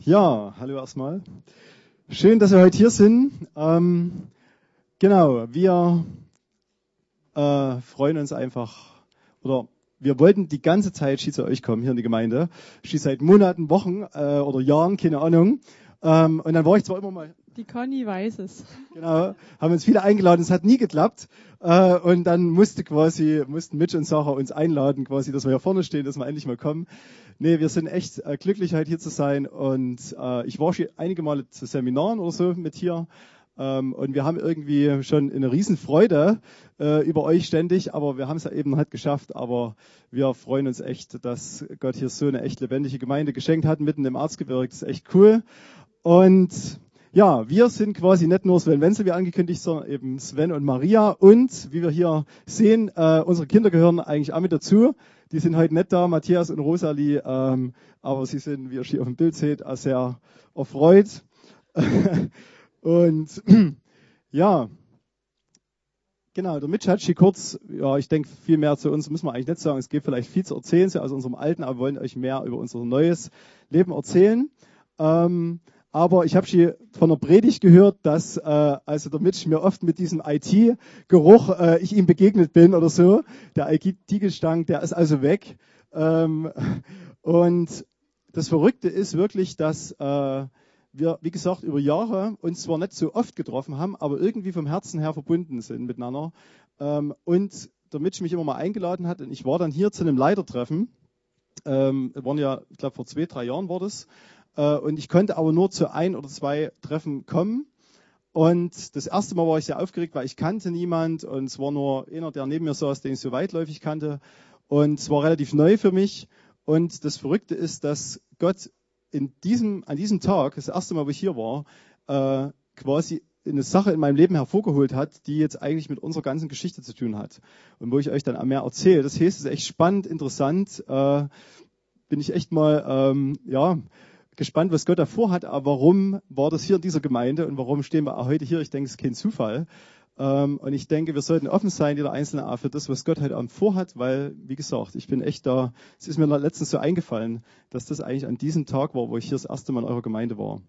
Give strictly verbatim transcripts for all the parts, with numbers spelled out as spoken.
Ja, hallo erstmal. Schön, dass wir heute hier sind. Ähm, genau, wir äh, freuen uns einfach, oder wir wollten die ganze Zeit Ski zu euch kommen, hier in die Gemeinde. Ski seit Monaten, Wochen äh, oder Jahren, keine Ahnung. Ähm, und dann war ich zwar immer mal... Die Conny weiß es. Genau, haben uns viele eingeladen, es hat nie geklappt. Äh, und dann musste quasi, mussten Mitch und Sarah uns einladen, quasi, dass wir hier vorne stehen, dass wir endlich mal kommen. Nee, wir sind echt äh, glücklich, heute hier zu sein. Und äh, ich war schon einige Male zu Seminaren oder so mit hier. Ähm, und wir haben irgendwie schon eine Riesenfreude äh, über euch ständig, aber wir haben es ja eben halt geschafft. Aber wir freuen uns echt, dass Gott hier so eine echt lebendige Gemeinde geschenkt hat, mitten im Erzgebirge. Das ist echt cool. Und ja, wir sind quasi nicht nur Sven Wenzel wie angekündigt, sondern eben Sven und Maria. Und wie wir hier sehen, äh, unsere Kinder gehören eigentlich auch mit dazu. Die sind heute nicht da, Matthias und Rosalie, ähm, aber sie sind, wie ihr hier auf dem Bild seht, auch sehr erfreut. Und ja, genau, der Mitch hat schon kurz, ja, ich denke, viel mehr zu uns müssen wir eigentlich nicht sagen. Es gibt vielleicht viel zu erzählen, so aus unserem Alten, aber wir wollen euch mehr über unser neues Leben erzählen. Ähm, Aber ich habe schon von der Predigt gehört, dass äh, also der Mitch mir oft mit diesem I T-Geruch äh, ich ihm begegnet bin oder so. Der I T-Gestank, der ist also weg. Ähm, und das Verrückte ist wirklich, dass äh, wir, wie gesagt, über Jahre uns zwar nicht so oft getroffen haben, aber irgendwie vom Herzen her verbunden sind miteinander. Ähm, und der Mitch mich immer mal eingeladen hat und ich war dann hier zu einem Leitertreffen. Ähm, waren ja, ich glaube vor zwei, drei Jahren war das. Und ich konnte aber nur zu ein oder zwei Treffen kommen. Und das erste Mal war ich sehr aufgeregt, weil ich kannte niemand und es war nur einer, der neben mir saß, den ich so weitläufig kannte. Und es war relativ neu für mich. Und das Verrückte ist, dass Gott in diesem, an diesem Tag, das erste Mal, wo ich hier war, äh, quasi eine Sache in meinem Leben hervorgeholt hat, die jetzt eigentlich mit unserer ganzen Geschichte zu tun hat. Und wo ich euch dann auch mehr erzähle. Das heißt, es ist echt spannend, interessant. Äh, bin ich echt mal, ähm, ja... gespannt, was Gott davor hat, aber warum war das hier in dieser Gemeinde und warum stehen wir auch heute hier? Ich denke, es ist kein Zufall. Ähm, und ich denke, wir sollten offen sein, jeder Einzelne auch für das, was Gott heute Abend vorhat, weil, wie gesagt, ich bin echt da, es ist mir letztens so eingefallen, dass das eigentlich an diesem Tag war, wo ich hier das erste Mal in eurer Gemeinde war.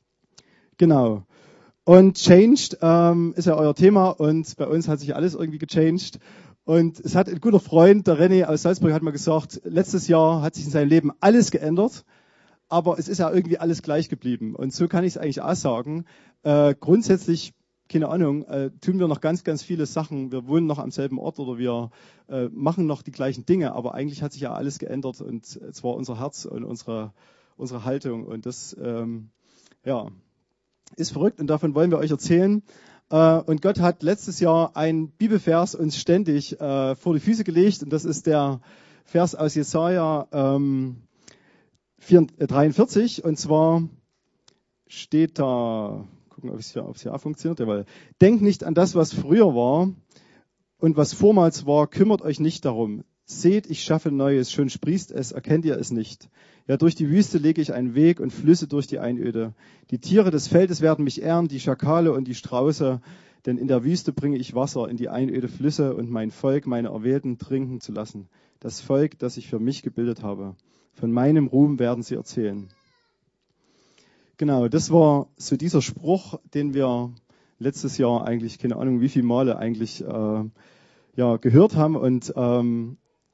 Genau. Und Changed ähm, ist ja euer Thema und bei uns hat sich alles irgendwie gechanged. Und es hat ein guter Freund, der René aus Salzburg, hat mal gesagt, letztes Jahr hat sich in seinem Leben alles geändert. Aber es ist ja irgendwie alles gleich geblieben. Und so kann ich es eigentlich auch sagen. Äh, grundsätzlich, keine Ahnung, äh, tun wir noch ganz, ganz viele Sachen. Wir wohnen noch am selben Ort oder wir äh, machen noch die gleichen Dinge. Aber eigentlich hat sich ja alles geändert. Und zwar unser Herz und unsere, unsere Haltung. Und das ähm, ja, ist verrückt. Und davon wollen wir euch erzählen. Äh, und Gott hat letztes Jahr einen Bibelvers uns ständig äh, vor die Füße gelegt. Und das ist der Vers aus Jesaja ähm, dreiundvierzig, und zwar steht da, gucken, ob es hier, ob es hier auch funktioniert, jawohl. Denkt nicht an das, was früher war und was vormals war, kümmert euch nicht darum. Seht, ich schaffe Neues, schon sprießt es, erkennt ihr es nicht. Ja, durch die Wüste lege ich einen Weg und Flüsse durch die Einöde. Die Tiere des Feldes werden mich ehren, die Schakale und die Strauße, denn in der Wüste bringe ich Wasser in die Einöde Flüsse und mein Volk, meine Erwählten, trinken zu lassen. Das Volk, das ich für mich gebildet habe. Von meinem Ruhm werden sie erzählen. Genau, das war so dieser Spruch, den wir letztes Jahr eigentlich, keine Ahnung wie viele Male eigentlich äh, ja, gehört haben. Und ähm,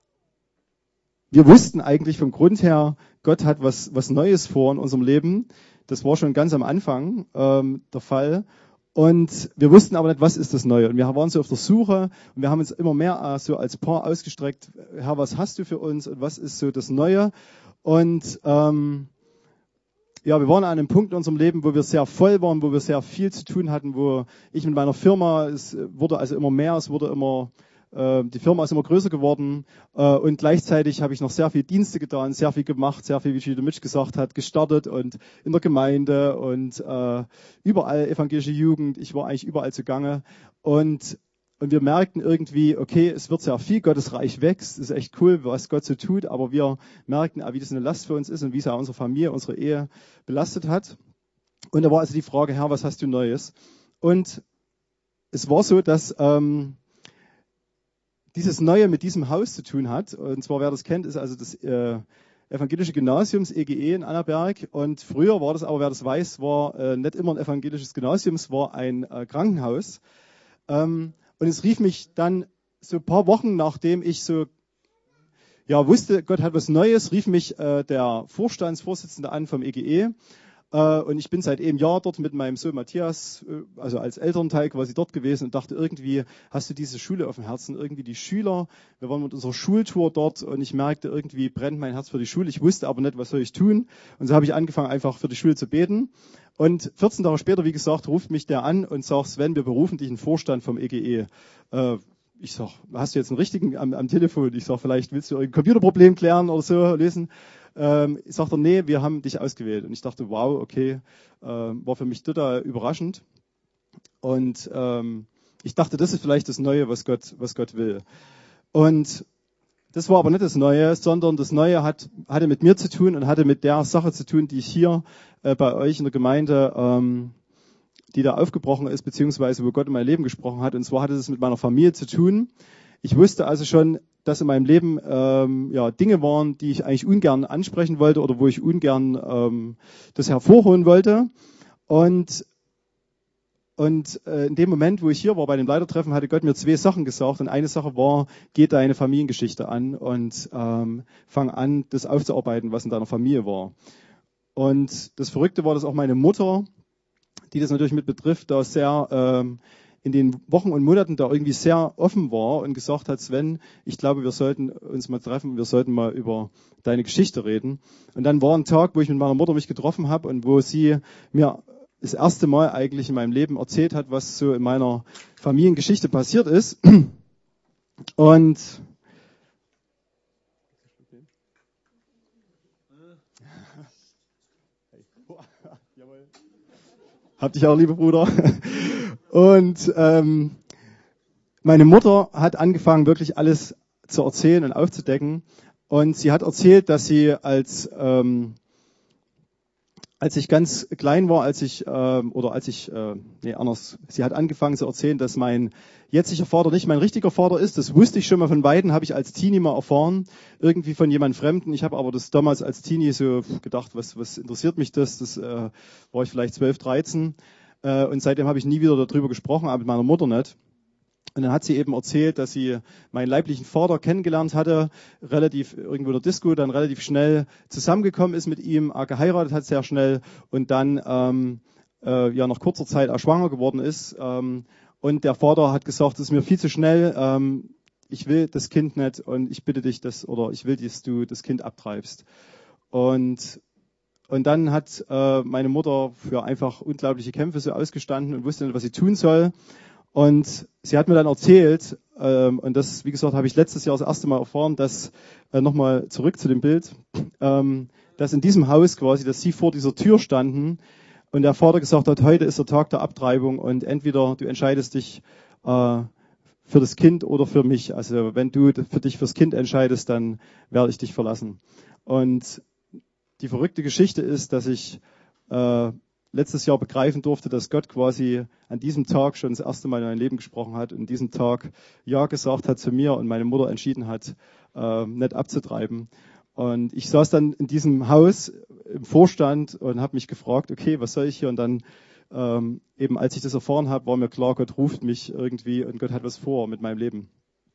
wir wussten eigentlich vom Grund her, Gott hat was, was Neues vor in unserem Leben. Das war schon ganz am Anfang ähm, der Fall. Und wir wussten aber nicht, was ist das Neue. Und wir waren so auf der Suche und wir haben uns immer mehr äh, so als Paar ausgestreckt. Herr, was hast du für uns und was ist so das Neue? Und ähm, ja, wir waren an einem Punkt in unserem Leben, wo wir sehr voll waren, wo wir sehr viel zu tun hatten, wo ich mit meiner Firma, es wurde also immer mehr, es wurde immer, äh, die Firma ist immer größer geworden äh, und gleichzeitig habe ich noch sehr viel Dienste getan, sehr viel gemacht, sehr viel, wie der Mitch gesagt hat, gestartet und in der Gemeinde und äh, überall evangelische Jugend, ich war eigentlich überall zugange und Und wir merkten irgendwie, okay, es wird sehr viel, Gottes Reich wächst, es ist echt cool, was Gott so tut, aber wir merkten auch, wie das eine Last für uns ist und wie es auch unsere Familie, unsere Ehe belastet hat. Und da war also die Frage, Herr, was hast du Neues? Und es war so, dass ähm, dieses Neue mit diesem Haus zu tun hat. Und zwar, wer das kennt, ist also das, äh, evangelische Gymnasiums, E G E in Annaberg. Und früher war das aber, wer das weiß, war äh, nicht immer ein evangelisches Gymnasium, es war ein äh, Krankenhaus. Ähm, und es rief mich dann so ein paar Wochen, nachdem ich so ja wusste, Gott hat was Neues, rief mich äh, der Vorstandsvorsitzende an vom E G E. Äh, und ich bin seit einem Jahr dort mit meinem Sohn Matthias, äh, also als Elternteil quasi dort gewesen und dachte, irgendwie hast du diese Schule auf dem Herzen, irgendwie die Schüler. Wir waren mit unserer Schultour dort und ich merkte, irgendwie brennt mein Herz für die Schule. Ich wusste aber nicht, was soll ich tun. Und so habe ich angefangen, einfach für die Schule zu beten. Und vierzehn Tage später, wie gesagt, ruft mich der an und sagt, Sven, wir berufen dich in den Vorstand vom E G E. Äh, ich sag, hast du jetzt einen richtigen am, am Telefon? Ich sag, vielleicht willst du ein Computerproblem klären oder so lösen. Ähm, sagt er, nee, wir haben dich ausgewählt. Und ich dachte, wow, okay, äh, war für mich total überraschend. Und ähm, ich dachte, das ist vielleicht das Neue, was Gott, was Gott will. Und das war aber nicht das Neue, sondern das Neue hat, hatte mit mir zu tun und hatte mit der Sache zu tun, die ich hier äh, bei euch in der Gemeinde, ähm, die da aufgebrochen ist, beziehungsweise wo Gott in mein Leben gesprochen hat. Und zwar hatte es mit meiner Familie zu tun. Ich wusste also schon, dass in meinem Leben ähm, ja, Dinge waren, die ich eigentlich ungern ansprechen wollte oder wo ich ungern ähm, das hervorholen wollte. Und, und äh, in dem Moment, wo ich hier war bei dem Leitertreffen, hatte Gott mir zwei Sachen gesagt. Und eine Sache war, geh deine Familiengeschichte an und ähm, fang an, das aufzuarbeiten, was in deiner Familie war. Und das Verrückte war, dass auch meine Mutter, die das natürlich mit betrifft, da sehr ähm, in den Wochen und Monaten da irgendwie sehr offen war und gesagt hat, Sven, ich glaube, wir sollten uns mal treffen, wir sollten mal über deine Geschichte reden. Und dann war ein Tag, wo ich mit meiner Mutter mich getroffen habe und wo sie mir das erste Mal eigentlich in meinem Leben erzählt hat, was so in meiner Familiengeschichte passiert ist. Und hab dich auch, liebe Bruder. Und ähm, meine Mutter hat angefangen, wirklich alles zu erzählen und aufzudecken. Und sie hat erzählt, dass sie als ähm, als ich ganz klein war, als ich ähm, oder als ich äh, nee anders, sie hat angefangen zu erzählen, dass mein jetziger Vater nicht mein richtiger Vater ist. Das wusste ich schon mal von beiden, habe ich als Teenie mal erfahren, irgendwie von jemand Fremden. Ich habe aber das damals als Teenie so gedacht, was was interessiert mich das? Das äh, war ich vielleicht zwölf, dreizehn äh, und seitdem habe ich nie wieder darüber gesprochen, aber mit meiner Mutter nicht. Und dann hat sie eben erzählt, dass sie meinen leiblichen Vater kennengelernt hatte, relativ irgendwo in der Disco, dann relativ schnell zusammengekommen ist mit ihm, geheiratet hat sehr schnell und dann ähm, äh, ja nach kurzer Zeit auch schwanger geworden ist. Ähm, und der Vater hat gesagt, es ist mir viel zu schnell, ähm, ich will das Kind nicht und ich bitte dich, dass, oder ich will, dass du das Kind abtreibst. Und Und dann hat äh, meine Mutter für einfach unglaubliche Kämpfe so ausgestanden und wusste nicht, was sie tun soll. Und sie hat mir dann erzählt, ähm, und das, wie gesagt, habe ich letztes Jahr das erste Mal erfahren, dass, äh, nochmal zurück zu dem Bild, ähm, dass in diesem Haus quasi, dass sie vor dieser Tür standen und der Vater gesagt hat, heute ist der Tag der Abtreibung und entweder du entscheidest dich äh, für das Kind oder für mich. Also wenn du für dich fürs Kind entscheidest, dann werde ich dich verlassen. Und die verrückte Geschichte ist, dass ich äh, letztes Jahr begreifen durfte, dass Gott quasi an diesem Tag schon das erste Mal in mein Leben gesprochen hat und an diesem Tag Ja gesagt hat zu mir und meine Mutter entschieden hat, äh, nicht abzutreiben. Und ich saß dann in diesem Haus im Vorstand und habe mich gefragt, okay, was soll ich hier? Und dann ähm, eben, als ich das erfahren habe, war mir klar, Gott ruft mich irgendwie und Gott hat was vor mit meinem Leben.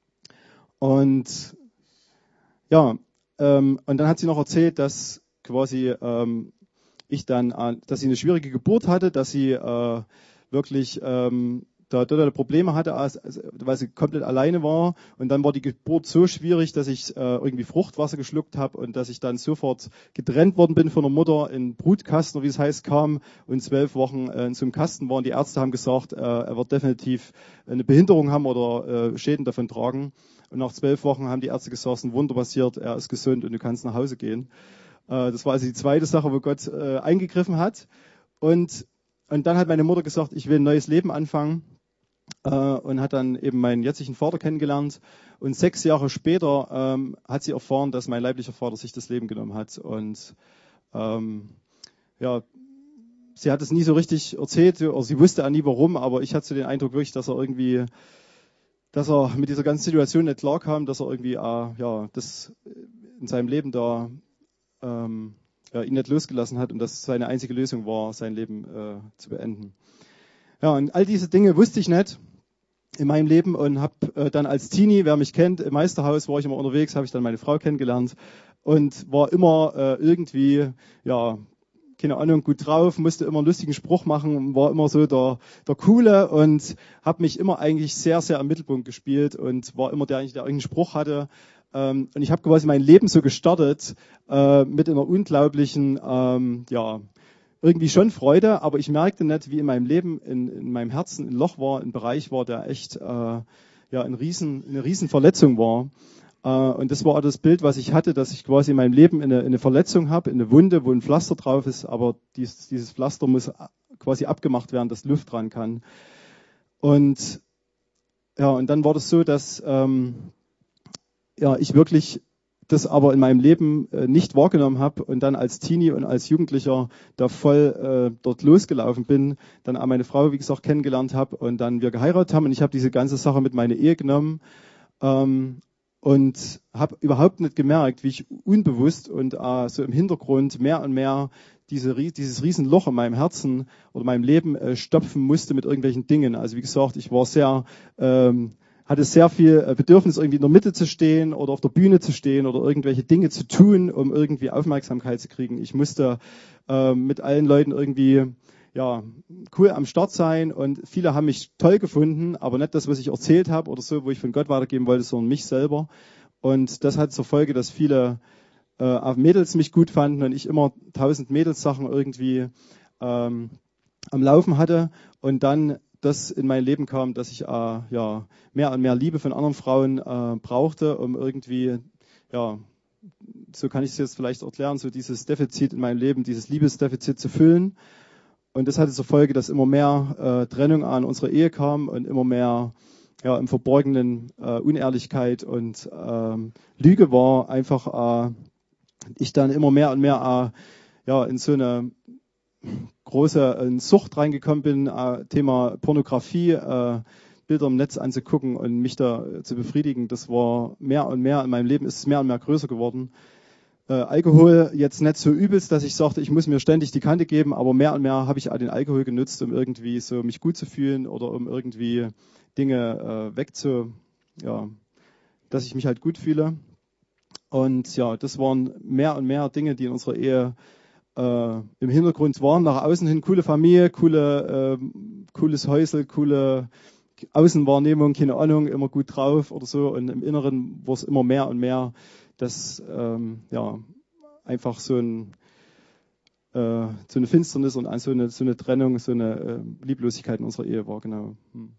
Und ja, ähm, und dann hat sie noch erzählt, dass quasi ähm, ich dann, äh, dass sie eine schwierige Geburt hatte, dass sie äh, wirklich ähm, da totale Probleme hatte, als, also, weil sie komplett alleine war. Und dann war die Geburt so schwierig, dass ich äh, irgendwie Fruchtwasser geschluckt habe und dass ich dann sofort getrennt worden bin von der Mutter in Brutkasten, wie es heißt, kam und zwölf Wochen äh, in so einem Kasten war. Und die Ärzte haben gesagt, äh, er wird definitiv eine Behinderung haben oder äh, Schäden davon tragen. Und nach zwölf Wochen haben die Ärzte gesagt, es ist ein Wunder passiert, er ist gesund und du kannst nach Hause gehen. Das war also die zweite Sache, wo Gott äh, eingegriffen hat. Und, und dann hat meine Mutter gesagt, ich will ein neues Leben anfangen. Äh, und hat dann eben meinen jetzigen Vater kennengelernt. Und sechs Jahre später ähm, hat sie erfahren, dass mein leiblicher Vater sich das Leben genommen hat. Und ähm, ja, sie hat es nie so richtig erzählt, oder sie wusste auch nie warum, aber ich hatte so den Eindruck wirklich, dass er irgendwie, dass er mit dieser ganzen Situation nicht klar kam, dass er irgendwie äh, ja, das in seinem Leben da ähm, ja, ihn nicht losgelassen hat und das seine einzige Lösung war, sein Leben äh, zu beenden. Ja, und all diese Dinge wusste ich nicht in meinem Leben und habe äh, dann als Teenie, wer mich kennt, im Meisterhaus war ich immer unterwegs, habe ich dann meine Frau kennengelernt und war immer äh, irgendwie, ja, keine Ahnung, gut drauf, musste immer einen lustigen Spruch machen, war immer so der, der Coole und habe mich immer eigentlich sehr, sehr im Mittelpunkt gespielt und war immer der, der irgendeinen Spruch hatte. Ähm, und ich habe quasi mein Leben so gestartet äh, mit einer unglaublichen, ähm, ja, irgendwie schon Freude, aber ich merkte nicht, wie in meinem Leben, in, in meinem Herzen ein Loch war, ein Bereich war, der echt äh, ja, ein riesen, eine riesen Verletzung war. Uh, und das war auch das Bild, was ich hatte, dass ich quasi in meinem Leben eine, eine Verletzung habe, eine Wunde, wo ein Pflaster drauf ist, aber dieses, dieses Pflaster muss quasi abgemacht werden, dass Luft dran kann. Und ja, und dann war das so, dass ähm, ja, ich wirklich das aber in meinem Leben äh, nicht wahrgenommen habe und dann als Teenie und als Jugendlicher da voll äh, dort losgelaufen bin, dann auch meine Frau, wie gesagt, kennengelernt habe und dann wir geheiratet haben und ich habe diese ganze Sache mit meiner Ehe genommen. Ähm, Und habe überhaupt nicht gemerkt, wie ich unbewusst und äh, so im Hintergrund mehr und mehr diese, dieses Riesenloch in meinem Herzen oder meinem Leben äh, stopfen musste mit irgendwelchen Dingen. Also wie gesagt, ich war sehr, ähm, hatte sehr viel Bedürfnis, irgendwie in der Mitte zu stehen oder auf der Bühne zu stehen oder irgendwelche Dinge zu tun, um irgendwie Aufmerksamkeit zu kriegen. Ich musste äh, mit allen Leuten irgendwie ja, cool am Start sein und viele haben mich toll gefunden, aber nicht das, was ich erzählt habe oder so, wo ich von Gott weitergeben wollte, sondern mich selber. Und das hat zur Folge, dass viele äh, Mädels mich gut fanden und ich immer tausend Mädels-Sachen irgendwie ähm, am Laufen hatte und dann das in mein Leben kam, dass ich äh, ja mehr und mehr Liebe von anderen Frauen äh, brauchte, um irgendwie, ja, so kann ich es jetzt vielleicht erklären, so dieses Defizit in meinem Leben, dieses Liebesdefizit zu füllen. Und das hatte zur Folge, dass immer mehr äh, Trennung an unsere Ehe kam und immer mehr ja, im Verborgenen äh, Unehrlichkeit und ähm, Lüge war. Einfach äh, ich dann immer mehr und mehr äh, ja, in so eine große äh, Sucht reingekommen bin, äh, Thema Pornografie, äh, Bilder im Netz anzugucken und mich da äh, zu befriedigen. Das war mehr und mehr in meinem Leben, ist es mehr und mehr größer geworden. Äh, Alkohol jetzt nicht so übelst, dass ich sagte, ich muss mir ständig die Kante geben, aber mehr und mehr habe ich auch den Alkohol genutzt, um irgendwie so mich gut zu fühlen oder um irgendwie Dinge äh, wegzu, ja, dass ich mich halt gut fühle. Und ja, das waren mehr und mehr Dinge, die in unserer Ehe äh, im Hintergrund waren. Nach außen hin coole Familie, coole, äh, cooles Häusel, coole Außenwahrnehmung, keine Ahnung, immer gut drauf oder so. Und im Inneren war es immer mehr und mehr, dass ähm, ja einfach so, ein, äh, so eine Finsternis und so eine, so eine Trennung, so eine äh, Lieblosigkeit in unserer Ehe war, genau. Hm.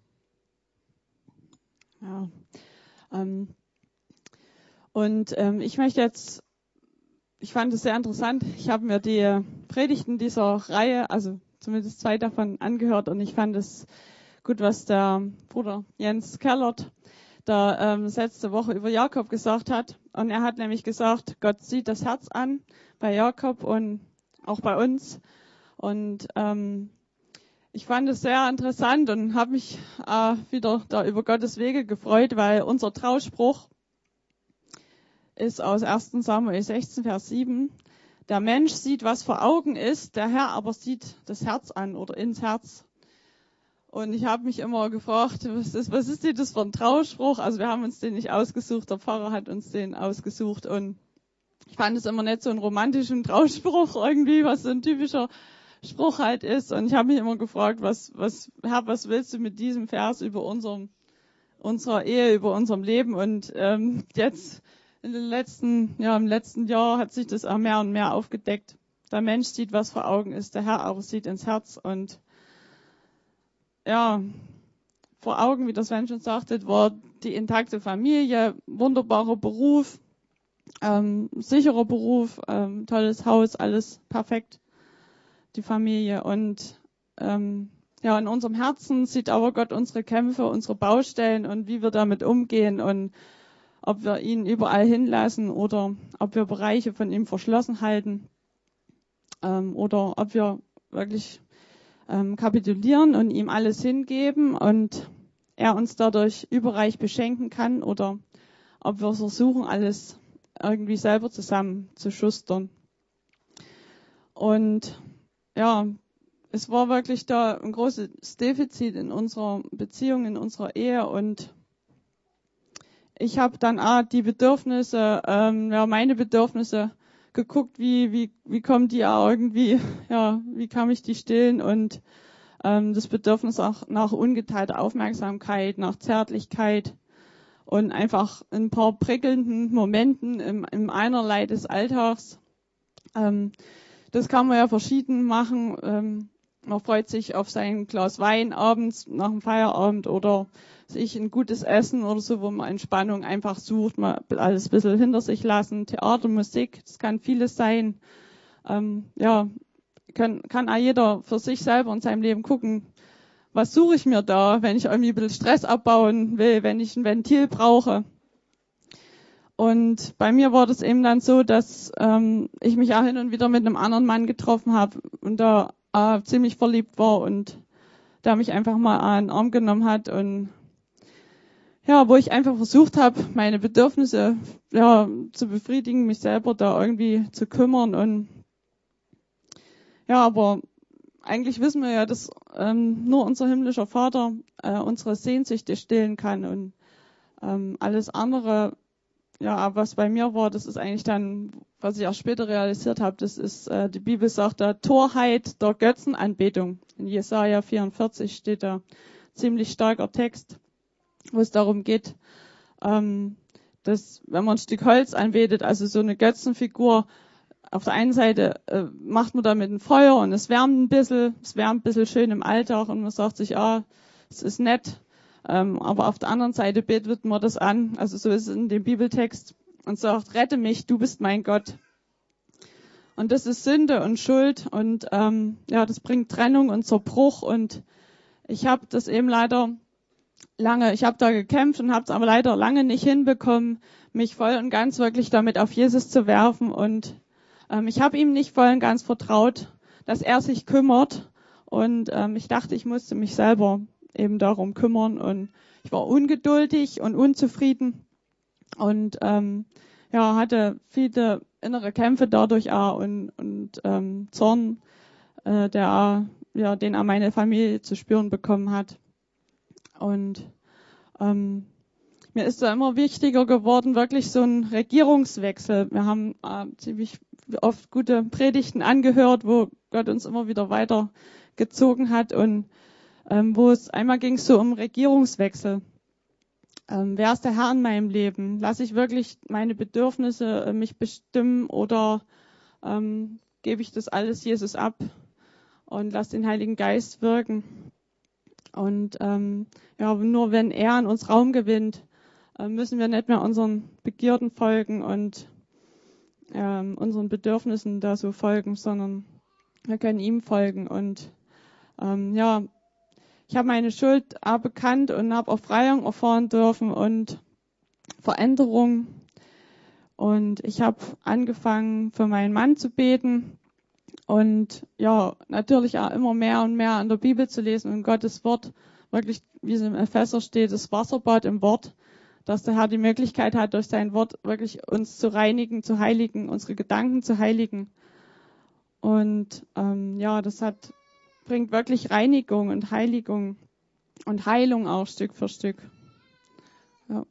Ja. Ähm, und ähm, ich möchte jetzt, ich fand es sehr interessant, ich habe mir die Predigten dieser Reihe, also zumindest zwei davon angehört und ich fand es gut, was der Bruder Jens Kellert da ähm, letzte Woche über Jakob gesagt hat. Und er hat nämlich gesagt, Gott sieht das Herz an bei Jakob und auch bei uns. Und ähm, ich fand es sehr interessant und habe mich äh, wieder da über Gottes Wege gefreut, weil unser Trauspruch ist aus ersten Samuel sechzehn, Vers sieben. Der Mensch sieht, was vor Augen ist, der Herr aber sieht das Herz an oder ins Herz. Und ich habe mich immer gefragt, was ist, was ist denn das für ein Trauspruch? Also wir haben uns den nicht ausgesucht, der Pfarrer hat uns den ausgesucht. Und ich fand es immer nicht so einen romantischen Trauspruch irgendwie, was so ein typischer Spruch halt ist. Und ich habe mich immer gefragt, was, was, Herr, was willst du mit diesem Vers über unserem, unserer Ehe, über unserem Leben? Und ähm, jetzt in den letzten, ja, im letzten Jahr hat sich das auch mehr und mehr aufgedeckt. Der Mensch sieht, was vor Augen ist, der Herr aber sieht ins Herz. Und ja, vor Augen, wie das Sven schon sagte, war die intakte Familie, wunderbarer Beruf, ähm, sicherer Beruf, ähm, tolles Haus, alles perfekt, die Familie. Und ähm, ja, in unserem Herzen sieht aber Gott unsere Kämpfe, unsere Baustellen und wie wir damit umgehen und ob wir ihn überall hinlassen oder ob wir Bereiche von ihm verschlossen halten ähm, oder ob wir wirklich ähm, kapitulieren und ihm alles hingeben und er uns dadurch überreich beschenken kann oder ob wir versuchen, alles irgendwie selber zusammenzuschustern. Und ja, es war wirklich da ein großes Defizit in unserer Beziehung, in unserer Ehe. Und ich habe dann auch die Bedürfnisse, ähm, ja, meine Bedürfnisse geguckt, wie wie wie kommen die auch irgendwie, ja, wie kann ich die stillen, und ähm, das Bedürfnis auch nach ungeteilter Aufmerksamkeit, nach Zärtlichkeit und einfach ein paar prickelnden Momenten im, im Einerlei des Alltags. Ähm, das kann man ja verschieden machen. Ähm, man freut sich auf sein Glas Wein abends nach dem Feierabend oder sich ein gutes Essen oder so, wo man Entspannung einfach sucht, mal alles ein bisschen hinter sich lassen. Theater, Musik, das kann vieles sein. Ähm, ja, kann, kann auch jeder für sich selber in seinem Leben gucken, was suche ich mir da, wenn ich irgendwie ein bisschen Stress abbauen will, wenn ich ein Ventil brauche. Und bei mir war das eben dann so, dass ähm, ich mich auch hin und wieder mit einem anderen Mann getroffen habe und da äh, ziemlich verliebt war und der mich einfach mal an den Arm genommen hat und ja, wo ich einfach versucht habe, meine Bedürfnisse ja zu befriedigen, mich selber da irgendwie zu kümmern. Und ja, aber eigentlich wissen wir ja, dass ähm, nur unser himmlischer Vater äh, unsere Sehnsüchte stillen kann, und ähm, alles andere, ja, was bei mir war, das ist eigentlich dann, was ich auch später realisiert habe, das ist, äh, die Bibel sagt da, Torheit der Götzenanbetung. In Jesaja vierundvierzig steht da ziemlich starker Text, wo es darum geht, ähm, dass wenn man ein Stück Holz anbetet, also so eine Götzenfigur, auf der einen Seite äh, macht man damit ein Feuer und es wärmt ein bisschen, es wärmt ein bisschen schön im Alltag und man sagt sich, ah, es ist nett, ähm, aber auf der anderen Seite betet man das an, also so ist es in dem Bibeltext, und sagt, rette mich, du bist mein Gott. Und das ist Sünde und Schuld und ähm, ja, das bringt Trennung und Zerbruch, und ich habe das eben leider lange, ich habe da gekämpft und habe es aber leider lange nicht hinbekommen, mich voll und ganz wirklich damit auf Jesus zu werfen, und ähm, ich habe ihm nicht voll und ganz vertraut, dass er sich kümmert, und ähm, ich dachte, ich musste mich selber eben darum kümmern, und ich war ungeduldig und unzufrieden und ähm, ja, hatte viele innere Kämpfe dadurch auch und, und ähm, Zorn, äh, der ja, den auch meine Familie zu spüren bekommen hat. Und ähm, mir ist da immer wichtiger geworden, wirklich so ein Regierungswechsel. Wir haben äh, ziemlich oft gute Predigten angehört, wo Gott uns immer wieder weitergezogen hat, und ähm, wo es einmal ging so um Regierungswechsel. Ähm, wer ist der Herr in meinem Leben? Lasse ich wirklich meine Bedürfnisse äh, mich bestimmen, oder ähm, gebe ich das alles Jesus ab und lasse den Heiligen Geist wirken? Und ähm, ja, nur wenn er in uns Raum gewinnt, äh, müssen wir nicht mehr unseren Begierden folgen und ähm, unseren Bedürfnissen da so folgen, sondern wir können ihm folgen. Und ähm, ja, ich habe meine Schuld auch bekannt und habe Befreiung erfahren dürfen und Veränderung. Und ich habe angefangen, für meinen Mann zu beten und ja, natürlich auch immer mehr und mehr an der Bibel zu lesen und Gottes Wort, wirklich, wie es im Epheser steht, das Wasserbad im Wort, dass der Herr die Möglichkeit hat, durch sein Wort wirklich uns zu reinigen, zu heiligen, unsere Gedanken zu heiligen. Und ähm, ja, das hat bringt wirklich Reinigung und Heiligung und Heilung auch Stück für Stück. Ja,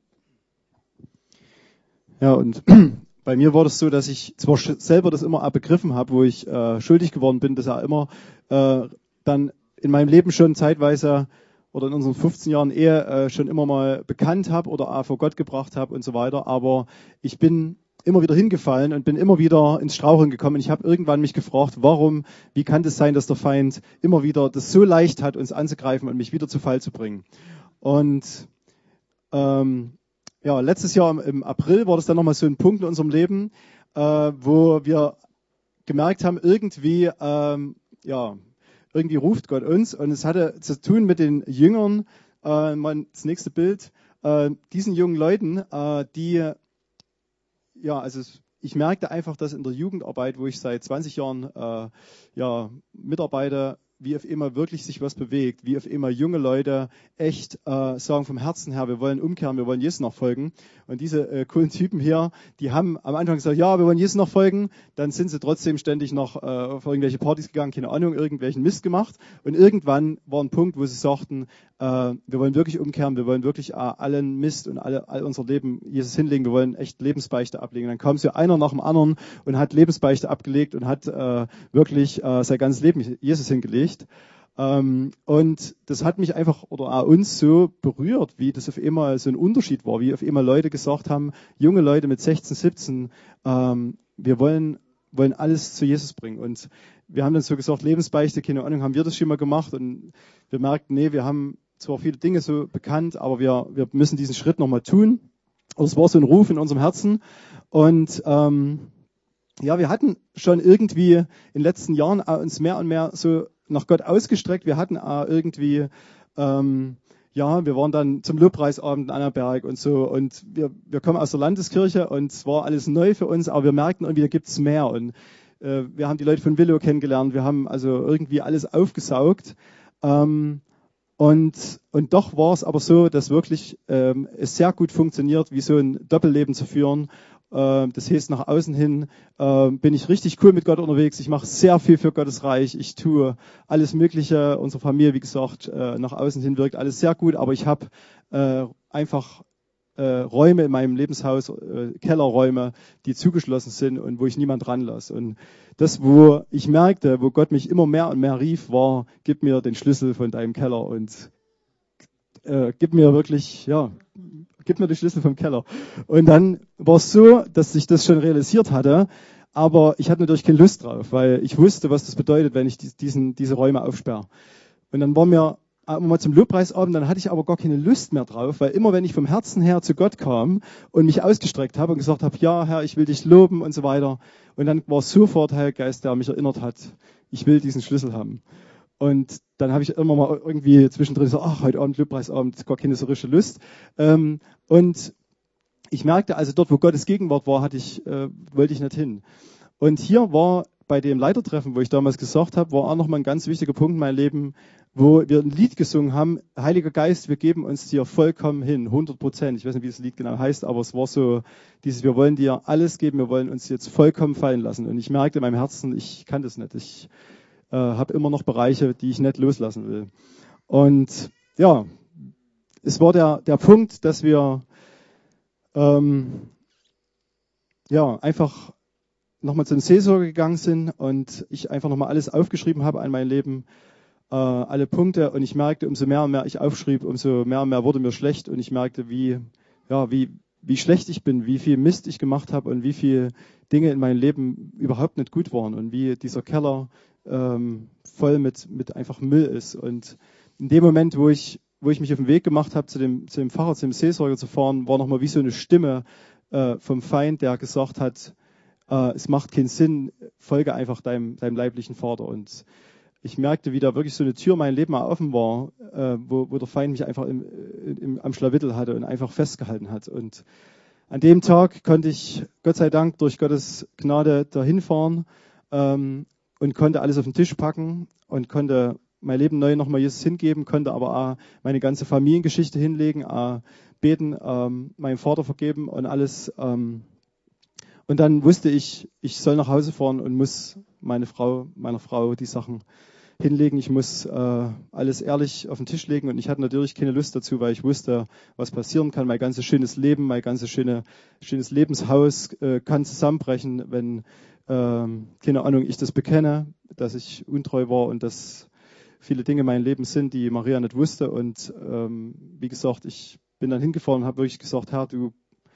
ja und bei mir war das so, dass ich zwar selber das immer begriffen habe, wo ich äh, schuldig geworden bin, dass er immer äh, dann in meinem Leben schon zeitweise oder in unseren fünfzehn Jahren Ehe äh, schon immer mal bekannt habe oder auch vor Gott gebracht habe und so weiter. Aber ich bin immer wieder hingefallen und bin immer wieder ins Straucheln gekommen. Und ich habe irgendwann mich gefragt, warum, wie kann das sein, dass der Feind immer wieder das so leicht hat, uns anzugreifen und mich wieder zu Fall zu bringen. Und ähm, ja, letztes Jahr im, im April war das dann nochmal so ein Punkt in unserem Leben, äh, wo wir gemerkt haben, irgendwie, ähm, ja, irgendwie ruft Gott uns, und es hatte zu tun mit den Jüngern, äh, mein, das nächste Bild, äh, diesen jungen Leuten, äh, die, ja, also ich merkte einfach, dass in der Jugendarbeit, wo ich seit zwanzig Jahren äh, ja, mitarbeite, wie auf immer wirklich sich was bewegt, wie auf immer junge Leute echt äh, sagen vom Herzen her, wir wollen umkehren, wir wollen Jesus nachfolgen. Und diese äh, coolen Typen hier, die haben am Anfang gesagt, ja, wir wollen Jesus nachfolgen, dann sind sie trotzdem ständig noch äh, auf irgendwelche Partys gegangen, keine Ahnung, irgendwelchen Mist gemacht. Und irgendwann war ein Punkt, wo sie sagten, äh, wir wollen wirklich umkehren, wir wollen wirklich äh, allen Mist und alle, all unser Leben Jesus hinlegen, wir wollen echt Lebensbeichte ablegen. Dann kam so einer nach dem anderen und hat Lebensbeichte abgelegt und hat äh, wirklich äh, sein ganzes Leben Jesus hingelegt. Ähm, und das hat mich einfach oder auch uns so berührt, wie das auf einmal so ein Unterschied war, wie auf einmal Leute gesagt haben, junge Leute mit sechzehn, siebzehn, ähm, wir wollen, wollen alles zu Jesus bringen. Und wir haben dann so gesagt, Lebensbeichte, keine Ahnung, haben wir das schon mal gemacht? Und wir merkten, nee, wir haben zwar viele Dinge so bekannt, aber wir, wir müssen diesen Schritt nochmal tun. Und es war so ein Ruf in unserem Herzen. Und ähm, ja, wir hatten schon irgendwie in den letzten Jahren uns mehr und mehr so nach Gott ausgestreckt. Wir hatten auch irgendwie, ähm, ja, wir waren dann zum Lobpreisabend in Annaberg und so. Und wir, wir kommen aus der Landeskirche und es war alles neu für uns, aber wir merkten irgendwie, da gibt's mehr. Und äh, wir haben die Leute von Willow kennengelernt. Wir haben also irgendwie alles aufgesaugt. Ähm, Und, und doch war es aber so, dass wirklich ähm, es sehr gut funktioniert, wie so ein Doppelleben zu führen. Ähm, das heißt, nach außen hin äh, bin ich richtig cool mit Gott unterwegs. Ich mache sehr viel für Gottes Reich. Ich tue alles Mögliche. Unsere Familie, wie gesagt, äh, nach außen hin wirkt alles sehr gut. Aber ich habe äh, einfach äh, Räume in meinem Lebenshaus, äh, Kellerräume, die zugeschlossen sind und wo ich niemand ranlasse. Und das, wo ich merkte, wo Gott mich immer mehr und mehr rief, war, gib mir den Schlüssel von deinem Keller und äh, gib mir wirklich, ja, gib mir den Schlüssel vom Keller. Und dann war es so, dass ich das schon realisiert hatte, aber ich hatte natürlich keine Lust drauf, weil ich wusste, was das bedeutet, wenn ich diesen, diese Räume aufsperre. Und dann war mir mal zum Lobpreisabend, dann hatte ich aber gar keine Lust mehr drauf, weil immer wenn ich vom Herzen her zu Gott kam und mich ausgestreckt habe und gesagt habe, ja Herr, ich will dich loben und so weiter, und dann war sofort Heiliger Geist, der mich erinnert hat, ich will diesen Schlüssel haben. Und dann habe ich immer mal irgendwie zwischendrin gesagt, ach, heute Abend Lobpreisabend, gar keine so richtige Lust. Und ich merkte also dort, wo Gottes Gegenwart war, hatte ich, äh, wollte ich nicht hin. Und hier war bei dem Leitertreffen, wo ich damals gesagt habe, war auch nochmal ein ganz wichtiger Punkt in meinem Leben, wo wir ein Lied gesungen haben, Heiliger Geist, wir geben uns dir vollkommen hin, hundert Prozent. Ich weiß nicht, wie das Lied genau heißt, aber es war so dieses, wir wollen dir alles geben, wir wollen uns jetzt vollkommen fallen lassen. Und ich merkte in meinem Herzen, ich kann das nicht. Ich äh, habe immer noch Bereiche, die ich nicht loslassen will. Und ja, es war der, der Punkt, dass wir ähm, ja einfach nochmal zum Seelsorger gegangen sind und ich einfach nochmal alles aufgeschrieben habe an mein Leben, äh, alle Punkte, und ich merkte, umso mehr und mehr ich aufschrieb, umso mehr und mehr wurde mir schlecht und ich merkte, wie, ja, wie, wie schlecht ich bin, wie viel Mist ich gemacht habe und wie viele Dinge in meinem Leben überhaupt nicht gut waren und wie dieser Keller ähm, voll mit, mit einfach Müll ist. Und in dem Moment, wo ich, wo ich mich auf den Weg gemacht habe, zu dem, zu dem Pfarrer, zu dem Seelsorger zu fahren, war nochmal wie so eine Stimme äh, vom Feind, der gesagt hat, Uh, es macht keinen Sinn, folge einfach deinem, deinem leiblichen Vater. Und ich merkte, wie da wirklich so eine Tür in mein Leben mal offen war, uh, wo, wo der Feind mich einfach im, im, am Schlawittel hatte und einfach festgehalten hat. Und an dem Tag konnte ich, Gott sei Dank, durch Gottes Gnade dahin fahren ähm, und konnte alles auf den Tisch packen und konnte mein Leben neu nochmal Jesus hingeben, konnte aber auch meine ganze Familiengeschichte hinlegen, auch beten, ähm, meinem Vater vergeben und alles. Ähm, Und dann wusste ich, ich soll nach Hause fahren und muss meine Frau, meiner Frau die Sachen hinlegen. Ich muss äh, alles ehrlich auf den Tisch legen. Und ich hatte natürlich keine Lust dazu, weil ich wusste, was passieren kann. Mein ganzes schönes Leben, mein ganzes schöne, schönes Lebenshaus äh, kann zusammenbrechen, wenn, äh, keine Ahnung, ich das bekenne, dass ich untreu war und dass viele Dinge in meinem Leben sind, die Maria nicht wusste. Und ähm, wie gesagt, ich bin dann hingefahren und habe wirklich gesagt, Herr, du,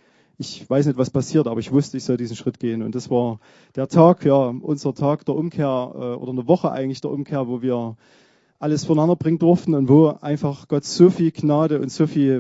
ich weiß nicht, was passiert, aber ich wusste, ich soll diesen Schritt gehen. Und das war der Tag, ja, unser Tag der Umkehr, äh, oder eine Woche eigentlich der Umkehr, wo wir alles voneinander bringen durften und wo einfach Gott so viel Gnade und so viel